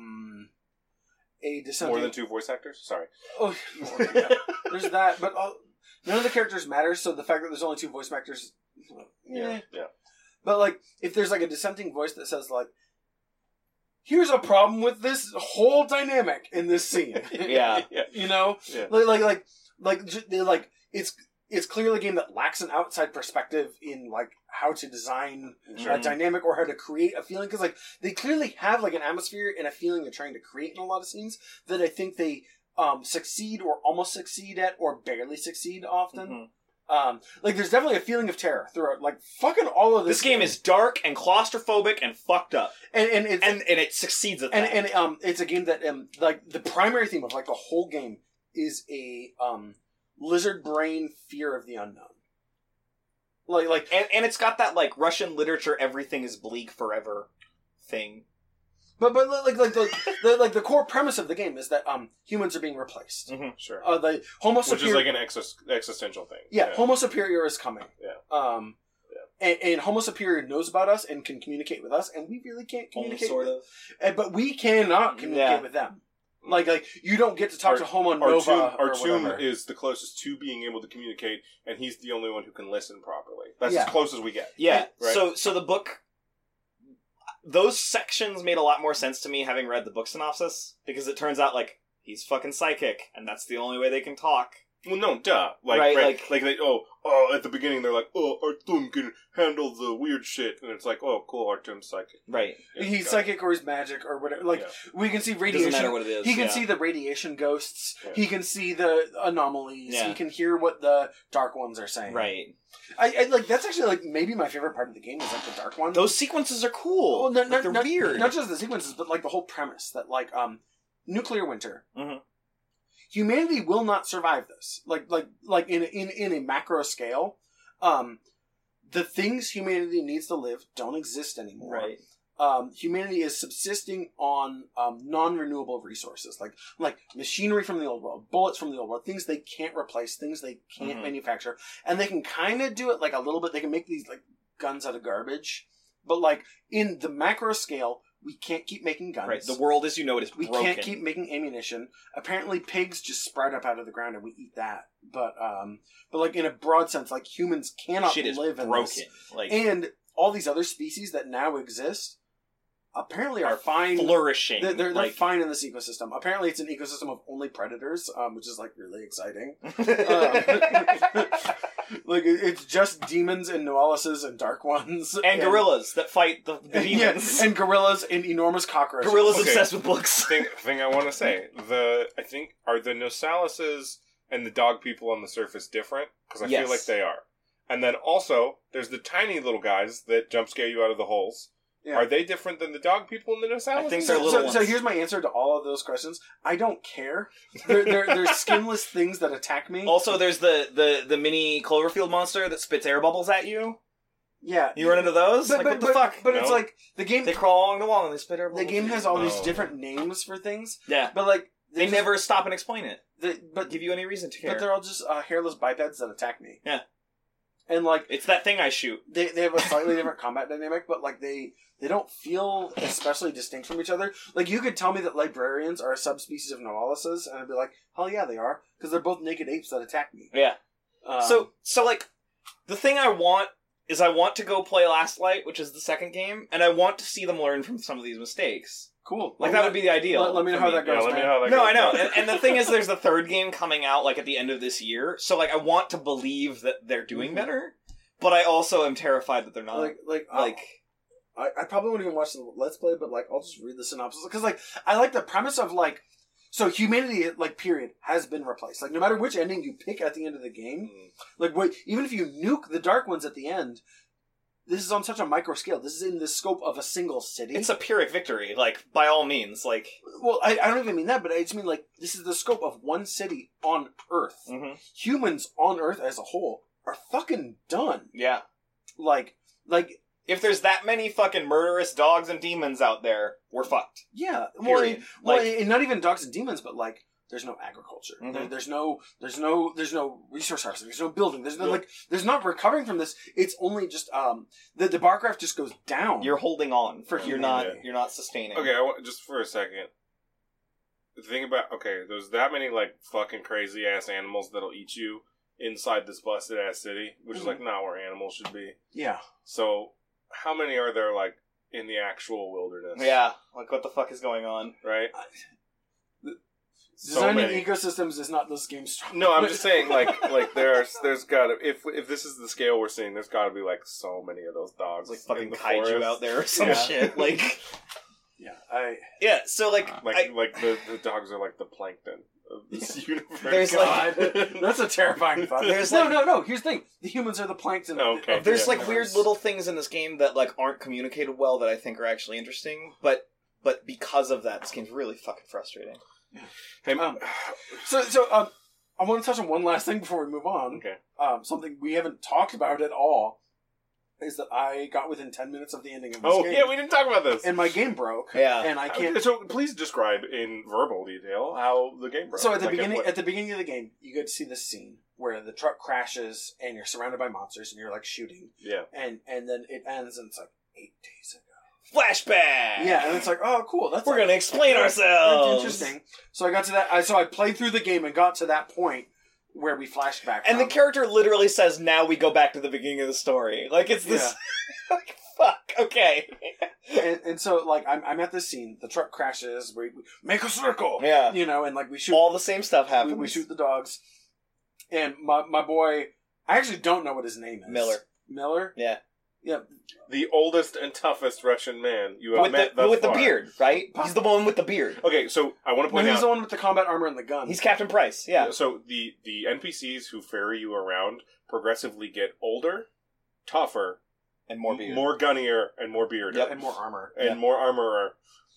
a dissenting... More than 2 voice actors? Sorry. Oh, yeah. There's that, but none of the characters matter, so the fact that there's only 2 voice actors... Yeah. But, like, if there's, like, a dissenting voice that says, like, here's a problem with this whole dynamic in this scene. Yeah. You know? Yeah. Like, it's clearly a game that lacks an outside perspective in, like, how to design a dynamic or how to create a feeling. Because, like, they clearly have, like, an atmosphere and a feeling they're trying to create in a lot of scenes that I think they succeed or almost succeed at or barely succeed often. Like, there's definitely a feeling of terror throughout. Like, fucking all of this. This game is dark and claustrophobic and fucked up. And it succeeds at that. And it's a game that, like, the primary theme of, like, the whole game is a, lizard brain fear of the unknown. And it's got that like Russian literature, everything is bleak forever thing. But the core premise of the game is that humans are being replaced. Sure. The Homo Superior, which is like an existential thing. Yeah, Homo Superior is coming. Yeah. And Homo Superior knows about us and can communicate with us, and we really can't communicate. Sort of. But we cannot communicate with them. Like you don't get to talk to Homo Nova. Artoon is the closest to being able to communicate, and he's the only one who can listen properly. That's as close as we get. Yeah. Right? So the book, those sections made a lot more sense to me having read the book synopsis, because it turns out like he's fucking psychic, and that's the only way they can talk. Well, no, duh. Like they, at the beginning they're like, Artoon can handle the weird shit, and it's like, oh, cool, Artoon's psychic. Right. Yeah, he's psychic or he's magic or whatever. Like, we can see radiation. Doesn't matter what it is. He can see the radiation ghosts. Yeah. He can see the anomalies. Yeah. He can hear what the Dark Ones are saying. Right. I like, that's actually, like, maybe my favorite part of the game is, like, the Dark Ones. Those sequences are cool. Well, they're weird. Not just the sequences, but, like, the whole premise that, like, nuclear winter. Mm-hmm. Humanity will not survive this. Like in a macro scale, the things humanity needs to live don't exist anymore. Right. Humanity is subsisting on non-renewable resources, like machinery from the old world, bullets from the old world, things they can't replace, things they can't manufacture, and they can kind of do it like a little bit. They can make these like guns out of garbage, but like in the macro scale, we can't keep making guns. Right, the world as you know it is broken. We can't keep making ammunition. Apparently pigs just sprout up out of the ground and we eat that. But like in a broad sense, like humans cannot live in broken. This. Like, and all these other species that now exist apparently are fine. Flourishing. They're fine in this ecosystem. Apparently it's an ecosystem of only predators, which is like really exciting. Like, it's just demons and Noalises and Dark Ones. And gorillas that fight the demons. Yeah, and gorillas and enormous cockroaches. Gorillas obsessed with books. Thing I want to say. I think, are the Nosalises and the dog people on the surface different? Because I feel like they are. And then also, there's the tiny little guys that jump scare you out of the holes. Yeah. Are they different than the dog people and the Nosalises? I think they're little ones. So here's my answer to all of those questions. I don't care. They're skinless things that attack me. Also, there's the mini Cloverfield monster that spits air bubbles at you. Yeah. You run into those? What the fuck? But it's like, the game... They crawl along the wall and they spit air bubbles. The game has all these different names for things. Yeah. But like... They never stop and explain it. But give you any reason to care. But they're all just hairless bipeds that attack me. Yeah. And like... It's that thing I shoot. They have a slightly different combat dynamic, but like they don't feel especially distinct from each other. Like, you could tell me that librarians are a subspecies of Noalises, and I'd be like, hell yeah, they are. Because they're both naked apes that attack me. Yeah. So like, the thing I want is I want to go play Last Light, which is the second game, and I want to see them learn from some of these mistakes. Cool. Like, that would be the ideal. Let me know how that goes. Yeah, let me know how that goes. No, I know. And the thing is, there's the third game coming out, like, at the end of this year. So, like, I want to believe that they're doing better, but I also am terrified that they're not. I probably won't even watch the Let's Play, but, like, I'll just read the synopsis. Because, like, I like the premise of, like, so humanity, like, period, has been replaced. Like, no matter which ending you pick at the end of the game, like, even if you nuke the Dark Ones at the end, this is on such a micro scale. This is in the scope of a single city. It's a Pyrrhic victory, like, by all means, like... Well, I don't even mean that, but I just mean, like, this is the scope of one city on Earth. Mhm. Humans on Earth as a whole are fucking done. Yeah. Like, If there's that many fucking murderous dogs and demons out there, we're fucked. yeah. Period. Well, Like- and not even dogs and demons, but, like, there's no agriculture. Mhm. There's no resource harvesting. There's no building. There's no, like, there's not recovering from this. It's only just, the bar graph just goes down. You're holding on. For you're not, humanity. you're not sustaining. Okay, just for a second. Think about, there's that many, like, fucking crazy-ass animals that'll eat you inside this busted-ass city, which is, like, not where animals should be. Yeah. So, how many are there, like, in the actual wilderness? Yeah, like, what the fuck is going on? Right? Designing many. ecosystems is not this game's strong. No, I'm just saying, like there's gotta, if this is the scale we're seeing, there's gotta be, like, so many of those dogs. There's like fucking in the kaiju forest. out there or some Yeah. shit. Like, Yeah, yeah, so, like, Like the dogs are like the plankton of this universe. There's, God, that's a terrifying thought. There's, no, like- no. Here's the thing: the humans are the plankton. of- Okay. of there's, the like, weird universe. little things in this game that, like, aren't communicated well that I think are actually interesting, but because of that, this game's really fucking frustrating. Hey, So, I want to touch on one last thing before we move on. okay. Something we haven't talked about at all is that I got within 10 minutes of the ending of this Oh game. yeah, we didn't talk about this. and my game broke. Yeah. And I can't. So please describe in verbal detail how the game broke. So at the Like, beginning, what- at the beginning of the game, you get to see this scene where the truck crashes and you're surrounded by monsters and you're like shooting, yeah. and then it ends and it's like 8 days ago. Flashback! Yeah, and it's like, oh, cool. That's We're like, gonna explain that's ourselves! interesting. So I got to that. So I played through the game and got to that point where we flashed back. And the from. character literally says, now we go back to the beginning of the story. Like, it's this... like, fuck, okay. and so like I'm at this scene. The truck crashes. We make a circle. Yeah. You know, and like we shoot. All the same stuff happens. we shoot the dogs. And my boy, I actually don't know what his name is. Miller. Yeah. Yeah. The oldest and toughest Russian man you have With met the thus with far. the beard, right? He's the one with the beard. Okay, so I want to Well, point he's out. the one with the combat armor and the gun. He's Captain Price, yeah. So the NPCs who ferry you around progressively get older, tougher, And more beard. more gunnier, and more bearded, and more armor. and Yeah. more armorer.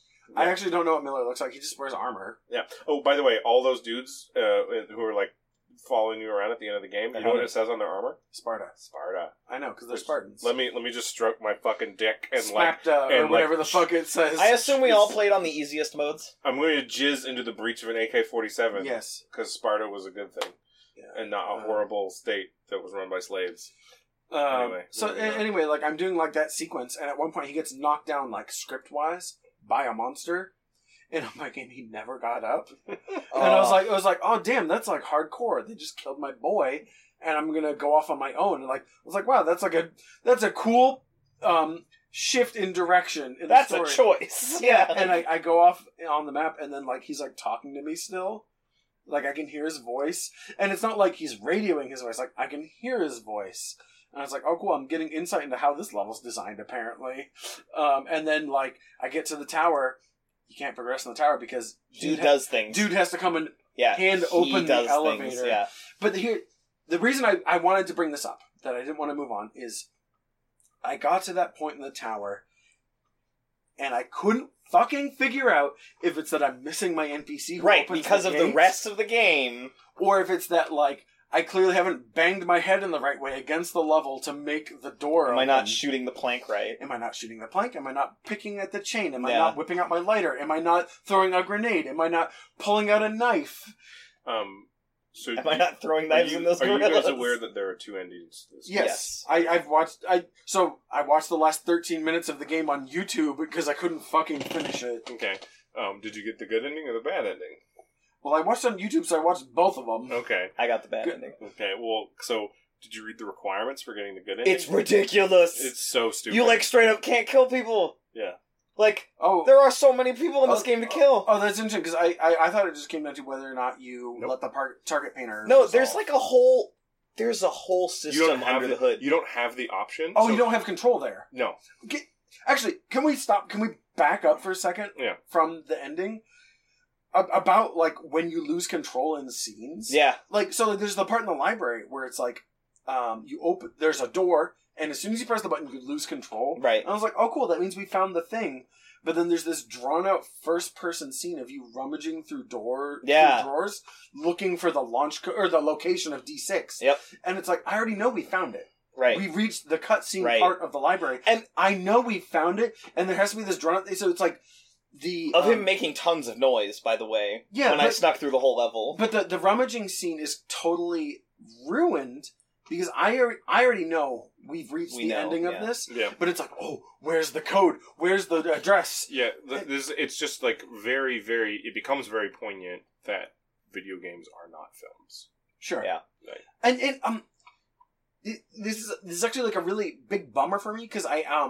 I actually don't know what Miller looks like. He just wears armor. Yeah. Oh, by the way, all those dudes who are like following you around at the end of the game, you know what it says on their armor? Sparta. Sparta. I know, because they're Which- Spartans. Let me just stroke my fucking dick and Sparta, or and, whatever like, the fuck it says. I assume we all played on the easiest modes. I'm going to jizz into the breech of an AK-47. Yes. Because Sparta was a good thing Yeah. and not a horrible state that was run by slaves. Anyway. Anyway, like I'm doing like that sequence, and at one point he gets knocked down like script wise by a monster, and I'm like, and he never got up. And I was like, oh damn, that's like hardcore. They just killed my boy, and I'm gonna go off on my own. And like, I was like, wow, that's a cool shift in direction. In That's the a story. choice. Yeah. And I go off on the map, and then like he's like talking to me still. Like I can hear his voice, and it's not like he's radioing his voice. Like I can hear his voice, and I was like, "Oh, cool! I'm getting insight into how this level's designed, apparently." And then like I get to the tower, you can't progress in the tower because Dude does things. dude has to come and yeah. hand he open the does elevator. Things, yeah. But the reason I wanted to bring this up, that I didn't want to move on, is I got to that point in the tower, and I couldn't fucking figure out if it's that I'm missing my NPC who Right, opens because of the gates, rest of the game. or if it's that like I clearly haven't banged my head in the right way against the level to make the door Am I open. not shooting the plank right? Am I not shooting the plank? Am I not picking at the chain? Am I Yeah. not whipping out my lighter? Am I not throwing a grenade? Am I not pulling out a knife? So Am I not throwing knives in those Are you gorillas? guys aware that there are two endings to this? Yes. I watched the last 13 minutes of the game on YouTube because I couldn't fucking finish it. Okay. Did you get the good ending or the bad ending? Well, I watched on YouTube, so I watched both of them. Okay. I got the bad Good. ending. Okay. Well, so did you read the requirements for getting the good ending? It's ridiculous. It's so stupid. You like straight up can't kill people. Yeah. Like Oh, there are so many people in this game to kill. oh, that's interesting because I thought it just came down to whether or not you Nope. let the target painter. No, resolve. there's like a whole system You don't have under the hood. You don't have the option. Oh, so- you don't have control there. No. Actually, can we stop? Can we back up for a second? Yeah. From the ending about like when you lose control in scenes. Yeah. Like so, there's the part in the library where it's like, there's a door and as soon as you press the button, you lose control. Right. And I was like, oh, cool, that means we found the thing. But then there's this drawn-out first-person scene of you rummaging through through drawers, looking for the or the location of D6. Yep. And it's like, I already know we found it. Right. We reached the cutscene Right. part of the library, And- I know we found it, and there has to be this drawn-out... So it's like the... Of him making tons of noise, by the way. Yeah, when I but- snuck through the whole level. But the rummaging scene is totally ruined because I already know we've reached We the know, ending yeah. of this. Yeah. But it's like, oh, where's the code? Where's the address? Yeah, it's just like very, very. It becomes very poignant that video games are not films. Sure. Yeah. Right. And this is actually like a really big bummer for me because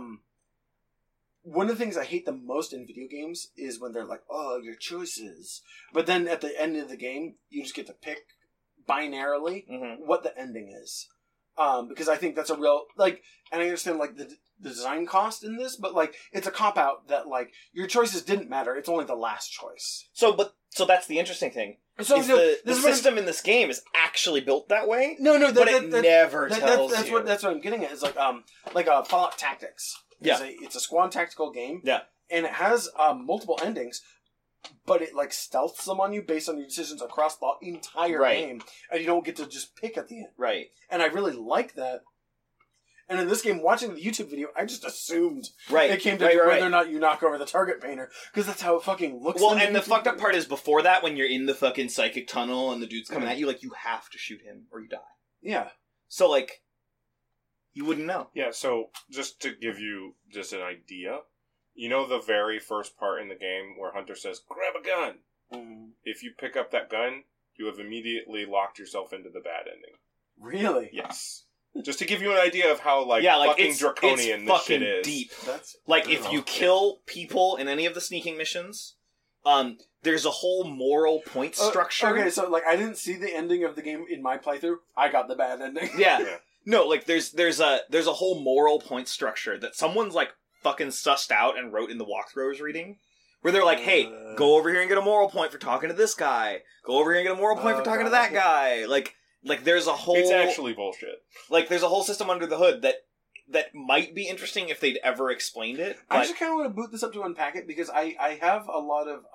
one of the things I hate the most in video games is when they're like, oh, your choices. But then at the end of the game, you just get to pick binarily Mm-hmm. what the ending is. Because I think that's a real, like, and I understand, like, the design cost in this, but, like, it's a cop-out that, like, your choices didn't matter. It's only the last choice. So that's the interesting thing. So, is the this is what system in this game is actually built that way, No, but it never tells that's you. what I'm getting at. It's like a Fallout Tactics. Yeah. It's a squad tactical game. Yeah. And it has multiple endings, but it like stealths them on you based on your decisions across the entire Right. game, and you don't get to just pick at the end. Right. And I really like that. And in this game, watching the YouTube video, I just assumed Right. it came to right, whether right. or not you knock over the target painter, because that's how it fucking looks. Well, in and the YouTube fucked up video. part is before that, when you're in the fucking psychic tunnel and the dude's coming at you, like, you have to shoot him or you die. Yeah. So, like, you wouldn't know. Yeah, so just to give you just an idea, you know the very first part in the game where Hunter says, grab a gun. Mm. If you pick up that gun, you have immediately locked yourself into the bad ending. Really? Yes. Just to give you an idea of how, like, Yeah, like, fucking it's draconian this fucking shit is. deep. That's Like, if you kill people in any of the sneaking missions, there's a whole moral point structure. Okay, so like I didn't see the ending of the game in my playthrough. I got the bad ending. Yeah. Yeah. No, like there's a whole moral point structure that someone's like fucking sussed out and wrote in the walkthrough I was reading. Where they're like, hey, go over here and get a moral point for talking to this guy. Go over here and get a moral point for talking to that guy. Like there's a whole It's actually bullshit. like there's a whole system under the hood that might be interesting if they'd ever explained it. I But just kind of want to boot this up to unpack it because I have a lot of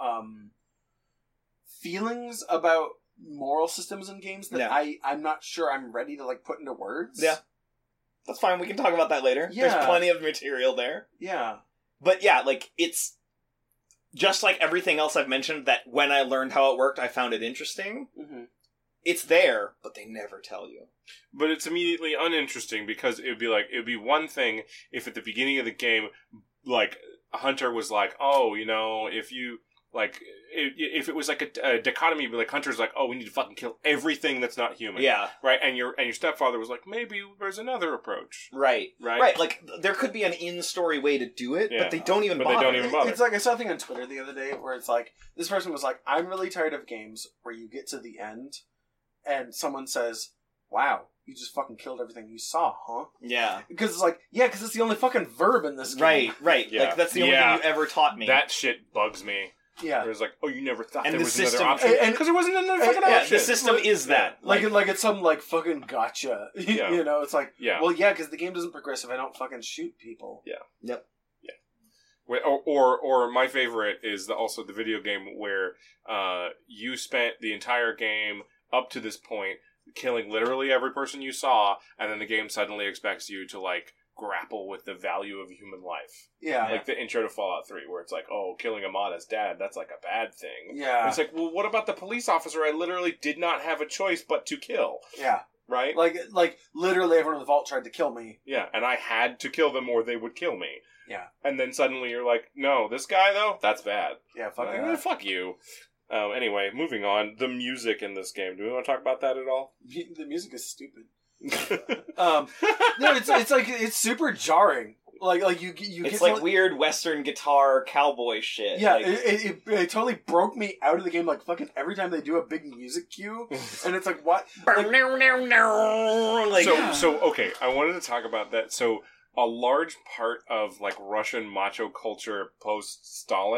feelings about moral systems in games that Yeah. I'm not sure I'm ready to like put into words. Yeah. That's fine, we can talk about that later. Yeah. There's plenty of material there. Yeah. But yeah, like, it's just like everything else I've mentioned that when I learned how it worked, I found it interesting. Mm-hmm. It's there, but they never tell you. But it's immediately uninteresting because it would be one thing if at the beginning of the game, like, Hunter was like, oh, you know, if you, like, if it was like a dichotomy, like, Hunter's like, oh, we need to fucking kill everything that's not human. Yeah. Right? And your stepfather was like, maybe there's another approach. Right. Right? Right, like, there could be an in-story way to do it, Yeah. but they don't even But they bother. don't even bother. It's like I saw a thing on Twitter the other day where it's like this person was like, I'm really tired of games where you get to the end and someone says, wow, you just fucking killed everything you saw, huh? Yeah. Because it's like, yeah, because it's the only fucking verb in this game. Right. Yeah. Like, that's the only Yeah. thing you ever taught me. That shit bugs me. Yeah. It was like, oh, you never thought And there the was system- another option? and- Because there wasn't another fucking yeah, option. the system is that. Like it's some like fucking gotcha. Yeah. You know, it's like, Yeah. well, yeah, because the game doesn't progress if I don't fucking shoot people. Or my favorite is also the video game where you spent the entire game up to this point killing literally every person you saw, and then the game suddenly expects you to like grapple with the value of human life. Yeah. Like the intro to Fallout 3, where it's like, oh, killing Amada's dad, that's like a bad thing. Yeah. And it's like, well, what about the police officer I literally did not have a choice but to kill? Yeah. Right? Like literally everyone in the vault tried to kill me. Yeah, and I had to kill them or they would kill me. Yeah. And then suddenly you're like, no, this guy though, that's bad. Yeah, fuck Like, that. fuck you. Anyway, moving on. The music in this game. Do we want to talk about that at all? The music is stupid. No, it's like it's super jarring. Like you It's get like to, weird Western guitar cowboy shit. Yeah, Like, it totally broke me out of the game. Like fucking every time they do a big music cue, and it's like what? Like, like, So okay, I wanted to talk about that. So a large part of like Russian macho culture post Stalin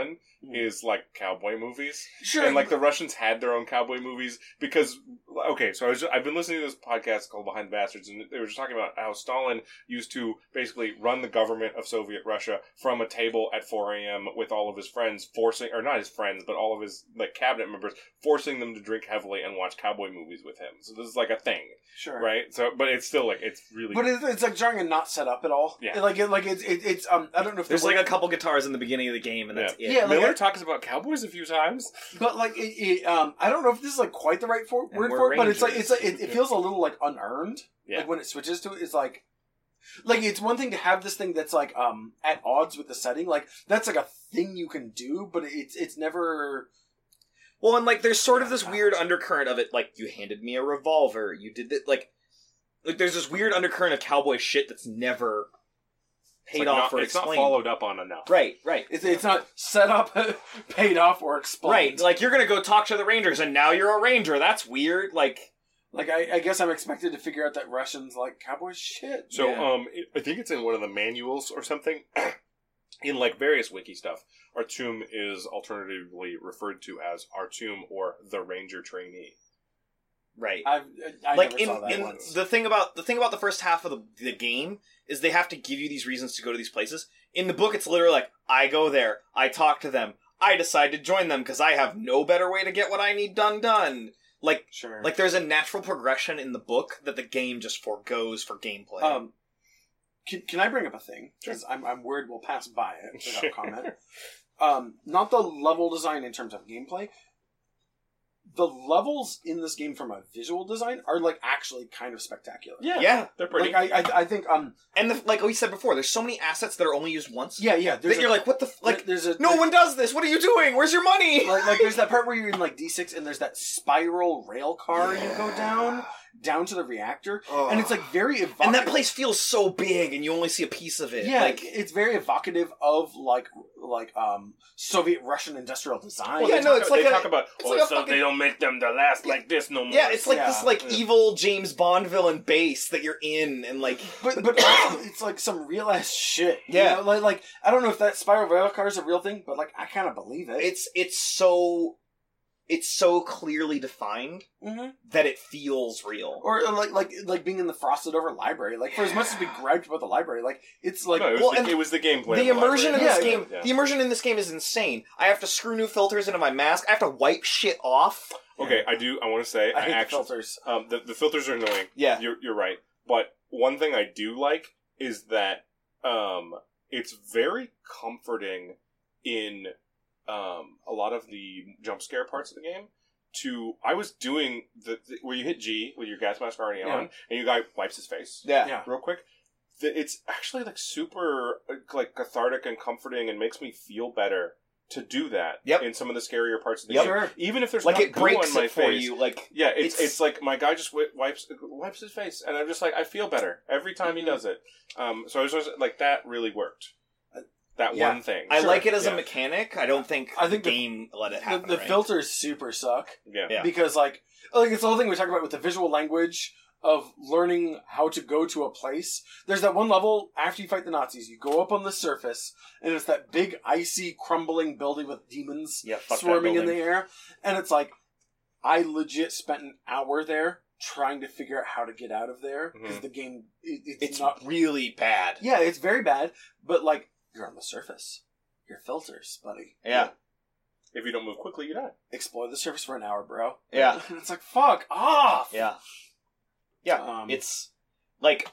is like cowboy movies. Sure. And like the Russians had their own cowboy movies because, okay, so I've been listening to this podcast called Behind the Bastards, and they were just talking about how Stalin used to basically run the government of Soviet Russia from a table at 4 a.m. with all of his friends, forcing, or not his friends, but all of his like cabinet members, forcing them to drink heavily and watch cowboy movies with him. So this is like a thing, Sure. right? So, but it's still like it's really. But it's like jarring and not set up at all. Yeah. Like it's I don't know if There's the like word- a couple guitars in the beginning of the game, and that's it. Yeah, like Miller talks about cowboys a few times. But like I don't know if this is like quite the right word we're for it, but it's like rangers. it feels a little like unearned. Yeah. Like when it switches to it, it's like it's one thing to have this thing that's like at odds with the setting. Like that's like a thing you can do, but it's never. Well, and like there's sort of this weird undercurrent of it, like you handed me a revolver, you did it, like there's this weird undercurrent of cowboy shit that's never paid It's like off not, or it's not explained. followed up on enough. Right. It's not set up, paid off, or explained. Right. Like you're gonna go talk to the Rangers, and now you're a Ranger. That's weird. Like I guess I'm expected to figure out that Russians like cowboy shit. So, Yeah. I think it's in one of the manuals or something. In like various wiki stuff, Artyom is alternatively referred to as Artyom or the Ranger trainee. right. I like never saw that in once. the thing about the first half of the game is they have to give you these reasons to go to these places. In the book, it's literally like I go there, I talk to them, I decide to join them because I have no better way to get what I need done. Like Sure. like there's a natural progression in the book that the game just forgoes for gameplay. Can I bring up a thing? Because I'm worried we'll pass by it Sure. without comment. Not the level design in terms of gameplay. The levels in this game from a visual design are like actually kind of spectacular. Yeah. They're pretty. Like I think And like we said before, there's so many assets that are only used once. yeah. That you're like, what the like? there's a No one does this. What are you doing? Where's your money? like there's that part where you're in like D6 and there's that spiral rail car you go down to the reactor, and it's like very evocative. And that place feels so big, and you only see a piece of it. Yeah, like it's very evocative of like Soviet Russian industrial design. Well, yeah, no, it's like they a- talk about it's like a so fucking- they don't make them to last like this no more. yeah, it's like this Yeah. like evil James Bond villain base that you're in, and like But also it's like some real ass shit. you Yeah. know? Like I don't know if that spiral rail car is a real thing, but like I kind of believe it. it's so clearly defined Mm-hmm. that it feels real. Or like being in the frosted over library. Like for as much as we griped about the library, like it's like No, Well, and it was the gameplay. The of immersion in library. this game, Yeah. the immersion in this game is insane. I have to screw new filters into my mask. I have to wipe shit off. Okay, I want to say I hate the actually filters. the filters are annoying. Yeah. You're right. But one thing I do like is that it's very comforting in a lot of the jump scare parts of the game. I was doing the where you hit G with your gas mask already on, and your guy wipes his face Yeah. real quick. It's actually like super like cathartic and comforting, and makes me feel better to do that. Yep. In some of the scarier parts of the Yep. game, Sure. even if there's Like not it goo breaks on my it for face. you. Like Yeah, it's It's- like my guy just wipes his face, and I'm just like I feel better every time he does it. So I was just like that really worked. That Yeah. one thing. I Sure. like it as a Yeah. mechanic. I don't think I think the game let it happen. the right? filters super suck. Yeah. Yeah. Because like it's the whole thing we talked about with the visual language of learning how to go to a place. There's that one level after you fight the Nazis, you go up on the surface, and it's that big icy crumbling building with demons Yeah, fuck that swarming in the building. air, and it's like I legit spent an hour there trying to figure out how to get out of there because the game It's not really bad. yeah, it's very bad, but like you're on the surface. Your filters, buddy. Yeah. If you don't move quickly, you die. Explore the surface for an hour, bro. Yeah. It's like fuck off. Yeah. Yeah. It's like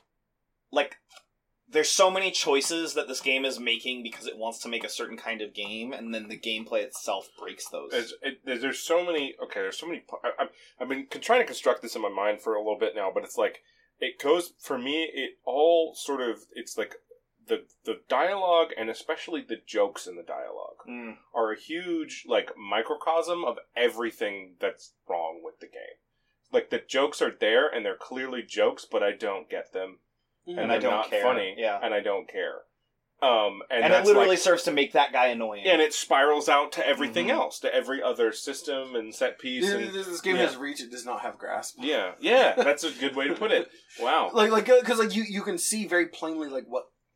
there's so many choices that this game is making because it wants to make a certain kind of game, and then the gameplay itself breaks those. There's so many. Okay, there's so many. I've been trying to construct this in my mind for a little bit now, but it's like it goes for me. It all sort of. It's like the dialogue, and especially the jokes in the dialogue, Mm. are a huge like microcosm of everything that's wrong with the game. Like the jokes are there, and they're clearly jokes, but I don't get them, and I they're don't not care. funny. Yeah. and I don't care. And it that's literally like, serves to make that guy annoying. and it spirals out to everything Mhm. else, to every other system and set piece. And This game yeah. has reach; it does not have grasp. yeah, that's a good way to put it. Wow. Because like you can see very plainly like what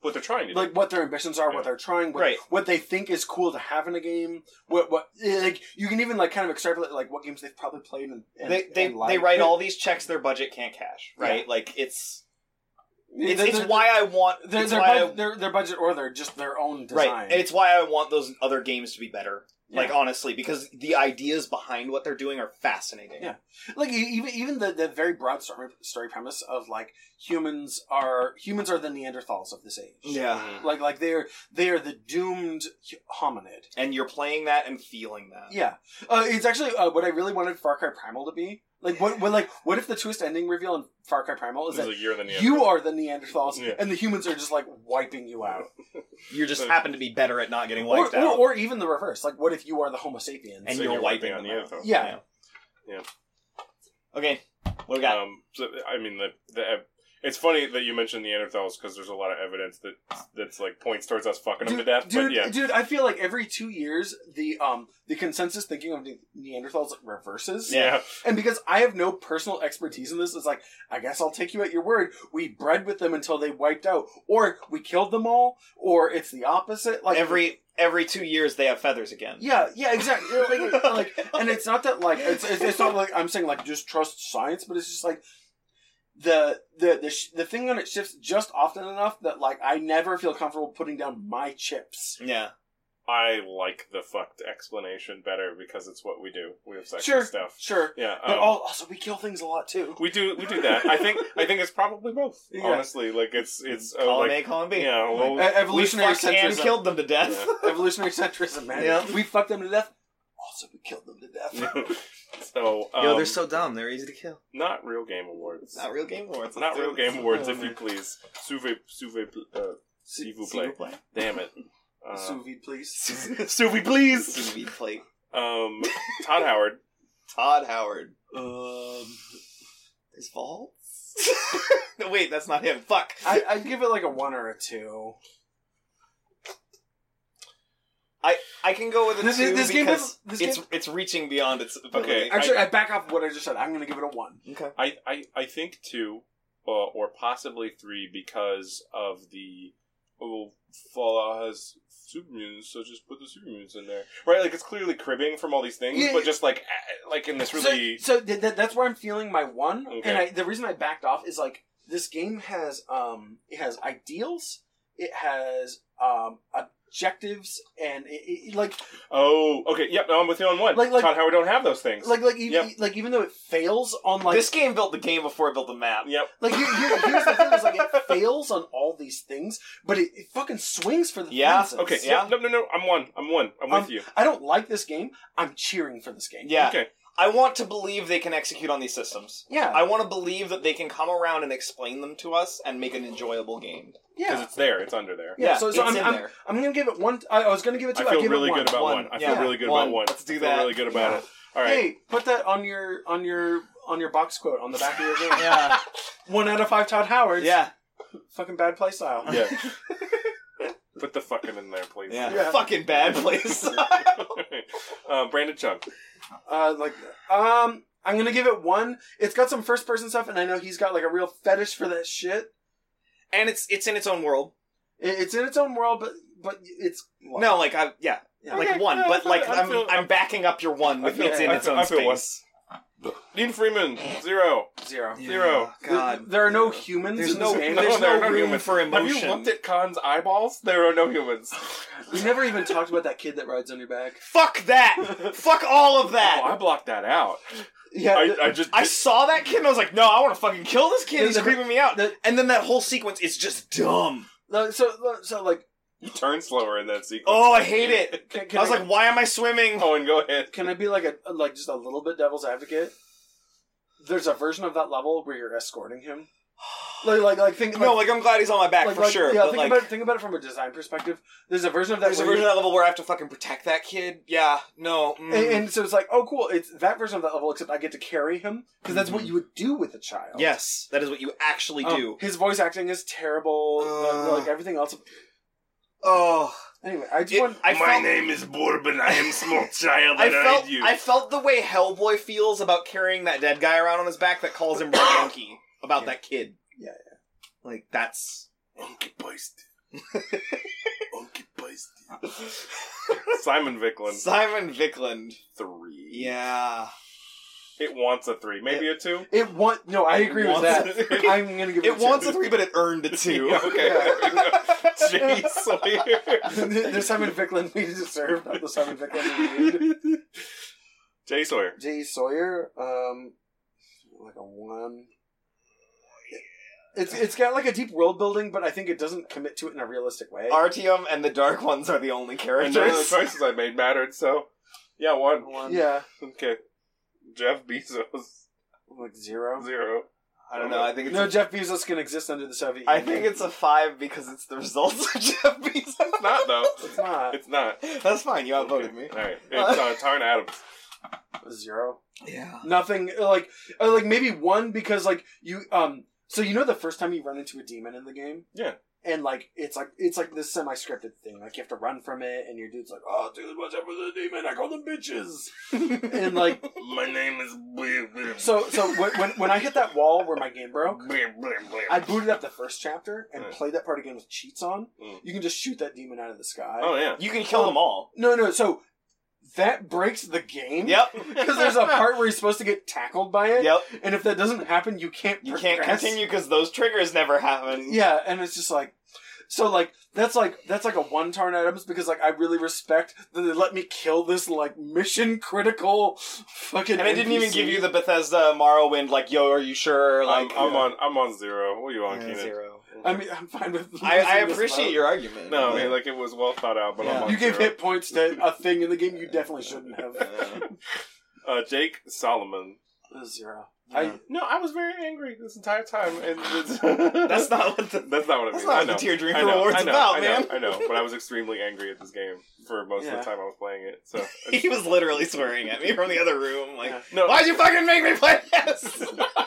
what they're trying to do. like what their ambitions are, Yeah. what they're trying, Right. what they think is cool to have in a game. What like you can even like kind of extrapolate like what games they've probably played and They and liked. write all these checks their budget can't cash, right? Yeah. Like it's They're- why I want their it's why I- their budget or their just their own design. right, and it's why I want those other games to be better. Like Yeah. honestly, because the ideas behind what they're doing are fascinating. Yeah. Like even the very broad story premise of like humans are the Neanderthals of this age. Yeah. Like they are the doomed hominid. And you're playing that and feeling that. Yeah. It's actually what I really wanted Far Cry Primal to be. Like what if the twist ending reveal in Far Cry Primal is It's that like you're the you are the Neanderthals Yeah. and the humans are just like wiping you out. You just happen to be better at not getting wiped Or, out. or even the reverse. Like what if you are the Homo sapiens? And So you're you're wiping on them the out. other. Yeah. Yeah. Okay, what do we got? So I mean, it's funny that you mentioned Neanderthals because there's a lot of evidence that's like points towards us fucking them to death. But yeah, Dude, I feel like every 2 years the consensus thinking of Neanderthals reverses. yeah. And because I have no personal expertise in this, it's like, I guess I'll take you at your word. We bred with them until they wiped out. Or we killed them all, or it's the opposite. Like Every 2 years they have feathers again. Yeah, exactly. And it's not that like it's not like I'm saying like just trust science, but it's just like the thing on it shifts just often enough that like I never feel comfortable putting down my chips. Yeah. I like the fucked explanation better because it's what we do. We have sex Sure, and stuff. sure. Yeah, But also we kill things a lot too. we do that. I think it's probably both. Yeah. Honestly, like it's Column like A, column B. yeah. Well, Evolutionary We fucked and centrism. killed them to death. Evolutionary centrism, man. Yeah. We fucked them to death. Also, we killed them to death. so Yo, they're so dumb. They're easy to kill. not real game awards. Not real Game Awards. Not real game awards, if Oh, you man. please. S'il vous plaît. Damn it. Sous vide, please. S'il vous please. Sous vide plate. Todd Howard. Todd Howard. There's vaults? No, wait, that's not him. Fuck. I'd give it like a 1 or a 2. I can go with a This 2 game because has- it's reaching beyond its ability. Okay, Actually, I back off what I just said. I'm going to give it a 1. Okay. I think 2, or possibly 3, because of the Fallout has super mutants, so just put the super mutants in there, right? Like it's clearly cribbing from all these things, Yeah. but just like in this really So that's where I'm feeling my 1. Okay. And the reason I backed off is like this game has it has ideals, it has objectives, and it like oh okay yep no, I'm with you on 1. Like- Todd Howard don't have those things. even though it fails on like This game built the game before it built the map. Yep. like here's the thing is like it fails on all these things, but it fucking swings for the Yeah, fences. Okay. Yeah. Yeah. No. I'm 1. I'm with you. I don't like this game. I'm cheering for this game. Yeah. Okay. I want to believe they can execute on these systems. Yeah. I want to believe that they can come around and explain them to us and make an enjoyable game. Because Yeah. it's there. It's under there. Yeah, so it's I'm in there. gonna give it 1. I was gonna give it 2. I feel give really it 1. good about 1. I feel Yeah. really good One. about 1. Let's do I feel that. really good about Yeah. it. All right. Hey, put that on your box quote on the back of your game. Yeah. 1 out of 5 Todd Howards. Yeah. Fucking bad play style. Yeah. Put the fucking in there, please. Yeah. Yeah. Fucking bad place. Brandon Chung. I'm gonna give it 1. It's got some first person stuff, and I know he's got like a real fetish for that shit. And it's in its own world. It's in its own world, but it's No, like Yeah. like Okay, 1, yeah, but like I feel- I'm backing up your 1 with I feel- it's in I its feel- own I feel one. space. Dean Freeman. 0. 0. Zero. God. There are no humans. There's in this no- game. there's there are no room humans. for Have you emotion. looked at Khan's eyeballs? There are no humans. We never even talked about that kid that rides on your back. Fuck that! Fuck all of that! Oh, I blocked that out. Yeah, I just I saw that kid and I was like, no, I want to fucking kill this kid. He's The- creeping me out. the- And then that whole sequence is just dumb. so like, you turn slower in that sequence. Oh, I hate it. can I was like, why am I swimming? Owen, go ahead. can I be like just a little bit devil's advocate? There's a version of that level where you're escorting him. Think No, like I'm glad he's on my back for sure. Yeah, but think about it from a design perspective. There's a version of that. there's a where version of that level where I have to fucking protect that kid. Yeah, no. and so it's like, oh, cool. It's that version of that level, except I get to carry him because that's what you would do with a child. Yes, that is what you actually do. His voice acting is terrible. Like everything else. Oh, Anyway, I just want. I felt, name is Bourbon. I am small child and I felt the way Hellboy feels about carrying that dead guy around on his back that calls him Red Monkey about that kid. Yeah. Like that's. Monkey Poist. Simon Viklund. Simon Viklund. 3. Yeah. It wants a 3. Maybe a 2? No, I agree with wants that. a 3. I'm gonna give it. It wants a 3, but it earned a 2. Okay. Jay Sawyer. The Simon Viklund we deserve, not the Simon Viklund we need. Jay Sawyer. Jay Sawyer, like a 1. It's got like a deep world building, but I think it doesn't commit to it in a realistic way. Artyom and the Dark Ones are the only And none of the characters. choices I made mattered, so... Yeah, 1. Yeah, Okay. Jeff Bezos. like 0. 0. I don't know. I think it's No, Jeff Bezos can exist under the Soviet I Union. think it's a 5 because it's the results of Jeff Bezos. It's not, though. It's not. It's not. That's fine. You outvoted me. Alright. It's Tarn Adams. 0. Yeah. Nothing, like maybe 1 because, like, you, so you know the first time you run into a demon in the game? Yeah. And, like, it's like this semi-scripted thing. Like, you have to run from it, and your dude's like, oh, dude, what's up with the demon? I call them bitches. And, like... My name is... So when I hit that wall where my game broke, I booted up the first chapter and played that part again with cheats on. You can just shoot that demon out of the sky. Oh, yeah. You can kill them all. No, so... That breaks the game. Yep. Because there's a part where he's supposed to get tackled by it. Yep. And if that doesn't happen, you can't You progress. can't continue because those triggers never happen. Yeah, and it's just like... So, like, that's like a 1 Tarn Adams because, like, I really respect that they let me kill this, like, mission-critical fucking And it didn't even NPC. give you the Bethesda Morrowind, like, yo, are you sure? Like, I'm on 0. What are you on, Keenan? 0. I mean, I'm fine with... I losing this appreciate vote. your argument. No, I mean, like, it was well thought out, but I'm on You gave 0. hit points to a thing in the game you definitely shouldn't have. Jake Solomon. 0. No, I was very angry this entire time, and That's not what the... that's not what I mean. That's not I what know. the Tear Dream I know, Reward's I know, about, I know, man. I know, but I was extremely angry at this game for most of Yeah. the time I was playing it. So He was literally swearing at me from the other room, like, Yeah. no, why'd you fucking make me play this?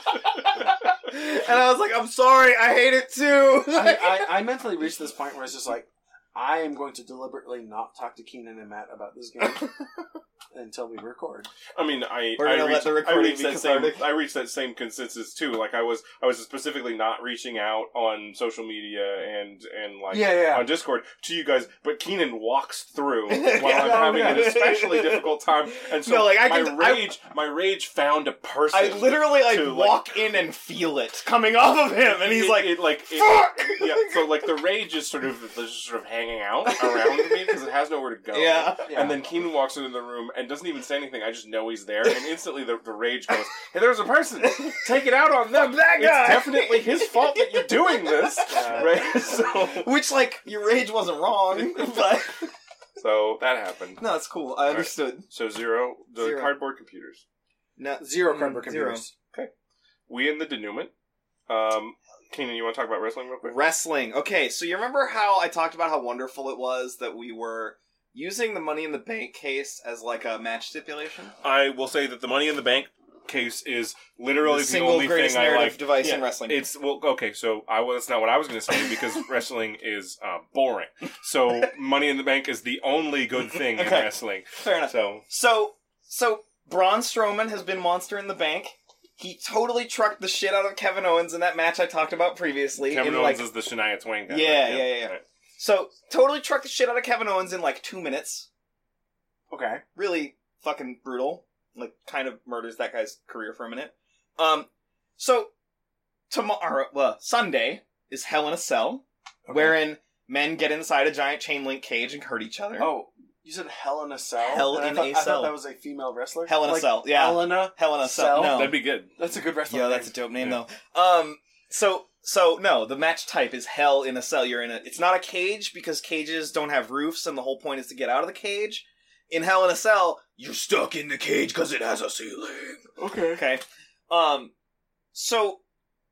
And I was like, I'm sorry, I hate it too. I mentally reached this point where it's just like, I am going to deliberately not talk to Keenan and Matt about this game until we record. I mean, We're gonna let the recording be cathartic. I reached that same consensus too. Like I was specifically not reaching out on social media and like Yeah. on Discord to you guys, but Keenan walks through while Yeah. I'm having an especially difficult time, and so No, like, my rage found a person. I literally to, walk in and feel it coming off of him, and he's like, fuck! Yeah, so like the rage is sort of hanging out around me because it has nowhere to go. yeah. And then Keenan walks into the room and doesn't even say anything. I just know he's there, and instantly the rage goes, "Hey, there's a person. Take it out on them. That guy. It's definitely his fault that you're doing this." Right? Which, like, your rage wasn't wrong, but So that happened. no, it's cool. I understood. So 0, the 0. cardboard computers. No, 0 cardboard 0. computers. We in the denouement. Keenan, you want to talk about wrestling real quick? Wrestling. Okay, so you remember how I talked about how wonderful it was that we were using the Money in the Bank case as like a match stipulation? I will say that the Money in the Bank case is literally The the single only greatest thing I narrative like. device in wrestling. It's okay. So that's not what I was going to say because wrestling is boring. So Money in the Bank is the only good thing in Okay. wrestling. Fair enough. So So Braun Strowman has been Monster in the Bank. He totally trucked the shit out of Kevin Owens in that match I talked about previously. Kevin in Owens like, is the Shania Twain guy. Yeah, right? yeah. Right. So totally trucked the shit out of Kevin Owens in like 2 minutes. Okay. Really fucking brutal. Like, kind of murders that guy's career for a minute. So Sunday is Hell in a Cell, wherein men get inside a giant chain link cage and hurt each other. Oh, you said Hell in a Cell? Hell And in I a thought Cell. that was a female wrestler? Hell in a Like, Cell, yeah. Helena? Hell in a Cell. Cell? No. That'd be good. That's a good wrestler Yeah, name. that's a dope name Yeah. though. So no, the match type is Hell in a Cell. It's not a cage because cages don't have roofs, and the whole point is to get out of the cage. In Hell in a Cell, you're stuck in the cage because it has a ceiling. Okay. Okay. So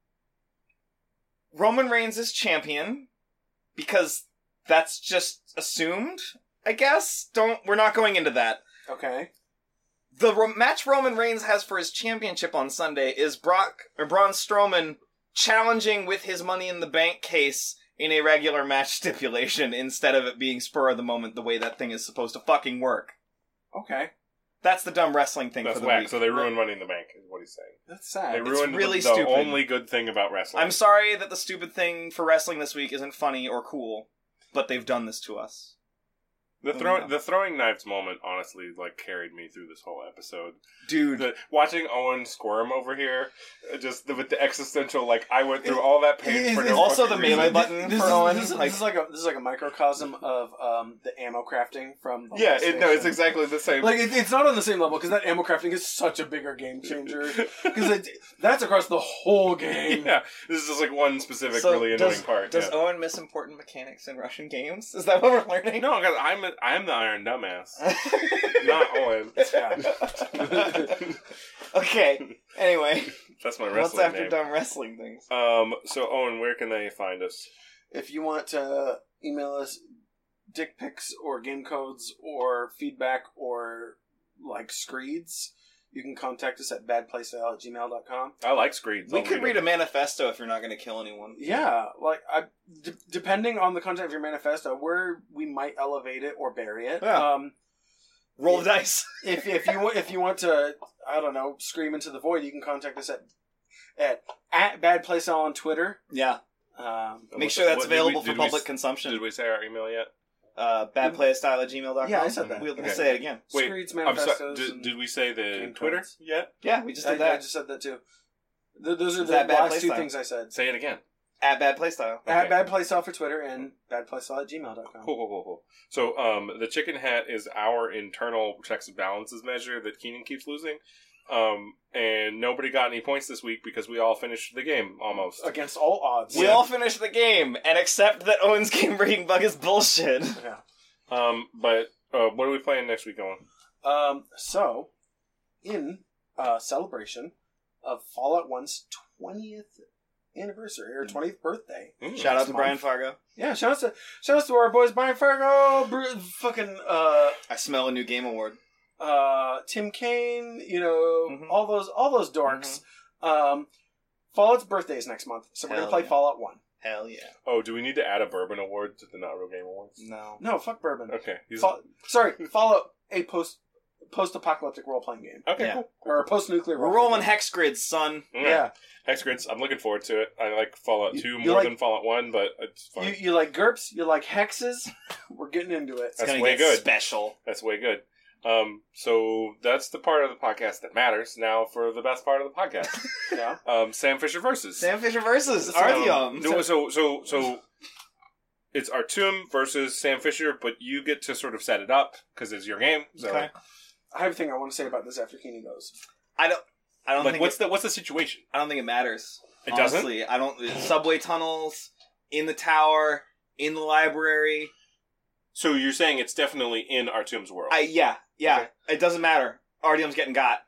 Roman Reigns is champion because that's just assumed, I guess. We're not going into that. Okay. The match Roman Reigns has for his championship on Sunday is Braun Strowman challenging with his Money in the Bank case in a regular match stipulation instead of it being spur of the moment the way that thing is supposed to fucking work. Okay. That's the dumb wrestling thing That's for the whack. week. So they ruined Money in the Bank, is what he's saying. That's They sad. ruined really the stupid. only good thing about wrestling. I'm sorry that the stupid thing for wrestling this week isn't funny or cool. but they've done this to us. The throwing knives moment honestly like carried me through this whole episode. Dude. Watching Owen squirm over here, just with the existential, like, I went through all that pain for no also fucking the melee reason. button This for is, Owen. this, is, like, this is like a microcosm of the ammo crafting from the Yeah, last it's station. exactly the same. Like it's not on the same level because that ammo crafting is such a bigger game changer because that's across the whole game. Yeah, this is just like one specific so really annoying part. Does yeah. Owen miss important mechanics in Russian games? Is that what we're learning? No, because I'm the Iron Dumbass, not Owen. Okay. Anyway, That's my wrestling what's after name. dumb wrestling things? So Owen, where can they find us? If you want to email us dick pics or game codes or feedback or like screeds, you can contact us at badplaystyle@gmail.com. I like screens. We I'll could read a them. manifesto if you're not going to kill anyone. Yeah, like depending on the content of your manifesto, where we might elevate it or bury it. Yeah. Roll the dice. If you want to, I don't know, scream into the void, you can contact us at Bad Playstyle on Twitter. Yeah. And Make sure that's did we- available did for we- public consumption. Did we say our email yet? Badplaystyle@gmail.com. Yeah, I said that. We'll Okay. say it again. Wait, Screeds, I'm manifestos. sorry. and Did we say the game Twitter codes. yet? Yeah, we just did I that. just said that too. Those are Is the that Bad last two Playstyle? things I said. Say it again. At Bad Playstyle. Okay. At Bad Playstyle for Twitter and badplaystyle@gmail.com. Cool. So, the chicken hat is our internal checks and balances measure that Keenan keeps losing. And nobody got any points this week because we all finished the game almost. Against all odds. We all finished the game and accept that Owen's game breaking bug is bullshit. Yeah. But what are we playing next week, Owen? So, in celebration of Fallout 1's 20th anniversary or 20th birthday. Shout out to Month. Brian Fargo. Yeah, shout out to our boys Brian Fargo, fucking I smell a new game award. Tim Kaine, you know, Mhm. all those dorks. Fallout's birthday is next month, so we're Hell gonna play yeah. Fallout 1. Hell yeah. Oh, do we need to add a bourbon award to the Not Real Game Awards? No. No, fuck bourbon. Okay. Fallout, a post-apocalyptic role-playing game. Okay, Yeah. cool. Or a post-nuclear We're role-playing rolling game. hex grids, son. Yeah. Hex grids. I'm looking forward to it. I like Fallout 2 you more like- than Fallout 1, but it's fun. You like GURPS? You like hexes? We're getting into it. It's That's gonna way get good. special. That's way good. So that's the part of the podcast that matters. Now for the best part of the podcast. Yeah. Sam Fisher versus. Sam Fisher versus So, Artyom. No, so it's Artyom versus Sam Fisher, but you get to sort of set it up because it's your game. So, Okay. I have a thing I want to say about this after Keenan goes. I don't like, think what's the situation? I don't think it matters. It doesn't? Honestly, I don't. Subway tunnels, in the tower, in the library. So you're saying it's definitely in Artyom's world? Yeah. Okay. It doesn't matter. Artyom's getting got.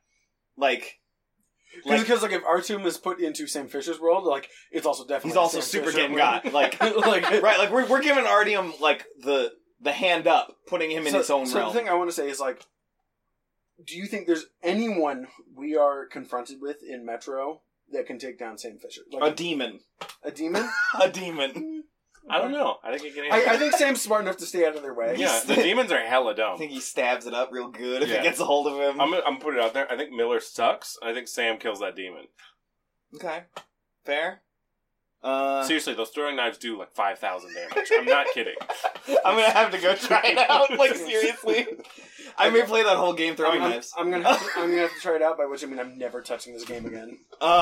Because like if Artyom is put into Sam Fisher's world, like it's also definitely he's also Sam super Fisher getting world. got. Like like right. Like we're giving Artyom like the hand up, putting him in his own so realm. the thing I want to say is like, do you think there's anyone we are confronted with in Metro that can take down Sam Fisher? A Like demon. a demon? A demon. I don't know. I think it can. I think Sam's smart enough to stay out of their way. yeah, the demons are hella I dumb. think he stabs it up real good if Yeah. it gets a hold of him. I'm putting it out there. I think Miller sucks. I think Sam kills that demon. Okay. Fair. Seriously, those throwing knives do like 5,000 damage. I'm not kidding. I'm gonna have to go try it out. Like seriously, I may play that whole game throwing knives. I'm gonna have to try it out. By which I mean I'm never touching this game again.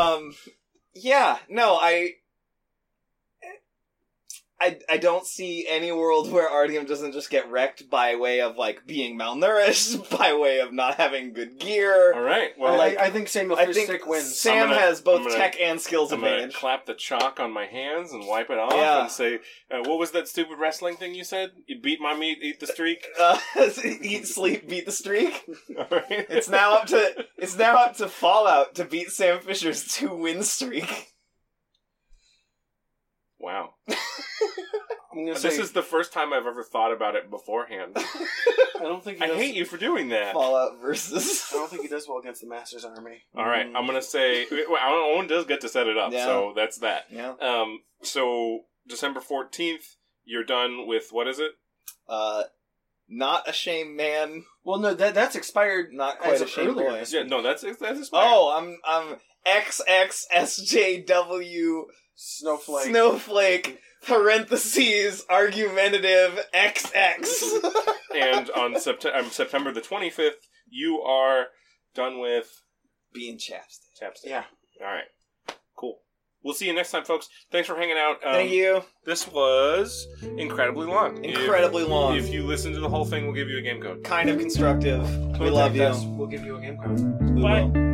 Yeah. No, I don't see any world where Artyom doesn't just get wrecked by way of like being malnourished, by way of not having good gear. All right. Well, I think Samuel I think Fishstick wins. Sam I'm gonna- has both I'm gonna- tech and skills I'm gonna advantage. clap the chalk on my hands and wipe it off Yeah. and say, "What was that stupid wrestling thing you said? You beat my meat, eat the streak." Eat, sleep, beat the streak. All right. It's now up to Fallout to beat Sam Fisher's 2-win streak. Wow. I'm gonna say This is the first time I've ever thought about it beforehand. I don't think he I does, hate you for doing that. Fallout versus. I don't think he does well against the Masters Army. All right, I'm gonna say Owen does get to set it up, Yeah. so that's that. Yeah. So December 14th, you're done with what is it? Not a shame man. Well, no, that's expired. Not quite as a of shame earlier boy. this Yeah, week. no, that's expired. Oh, I'm XXSJW Snowflake. Snowflake parentheses, argumentative XX. And on September the 25th, you are done with Being chapstick. chapstick. Yeah. All right. Cool. We'll see you next time, folks. Thanks for hanging out. Thank you. This was incredibly long. Incredibly long. If you listen to the whole thing, we'll give you a game code. Kind of constructive. We love you. We'll give you a game code. We Bye. will.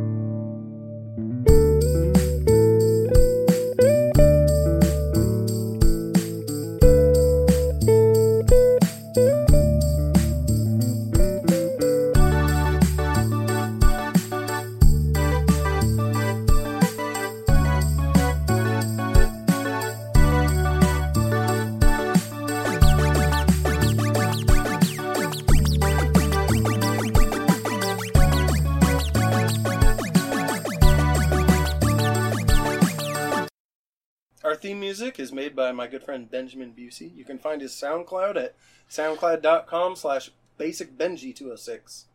Our theme music is made by my good friend Benjamin Busey. You can find his SoundCloud at soundcloud.com/basicbenji206.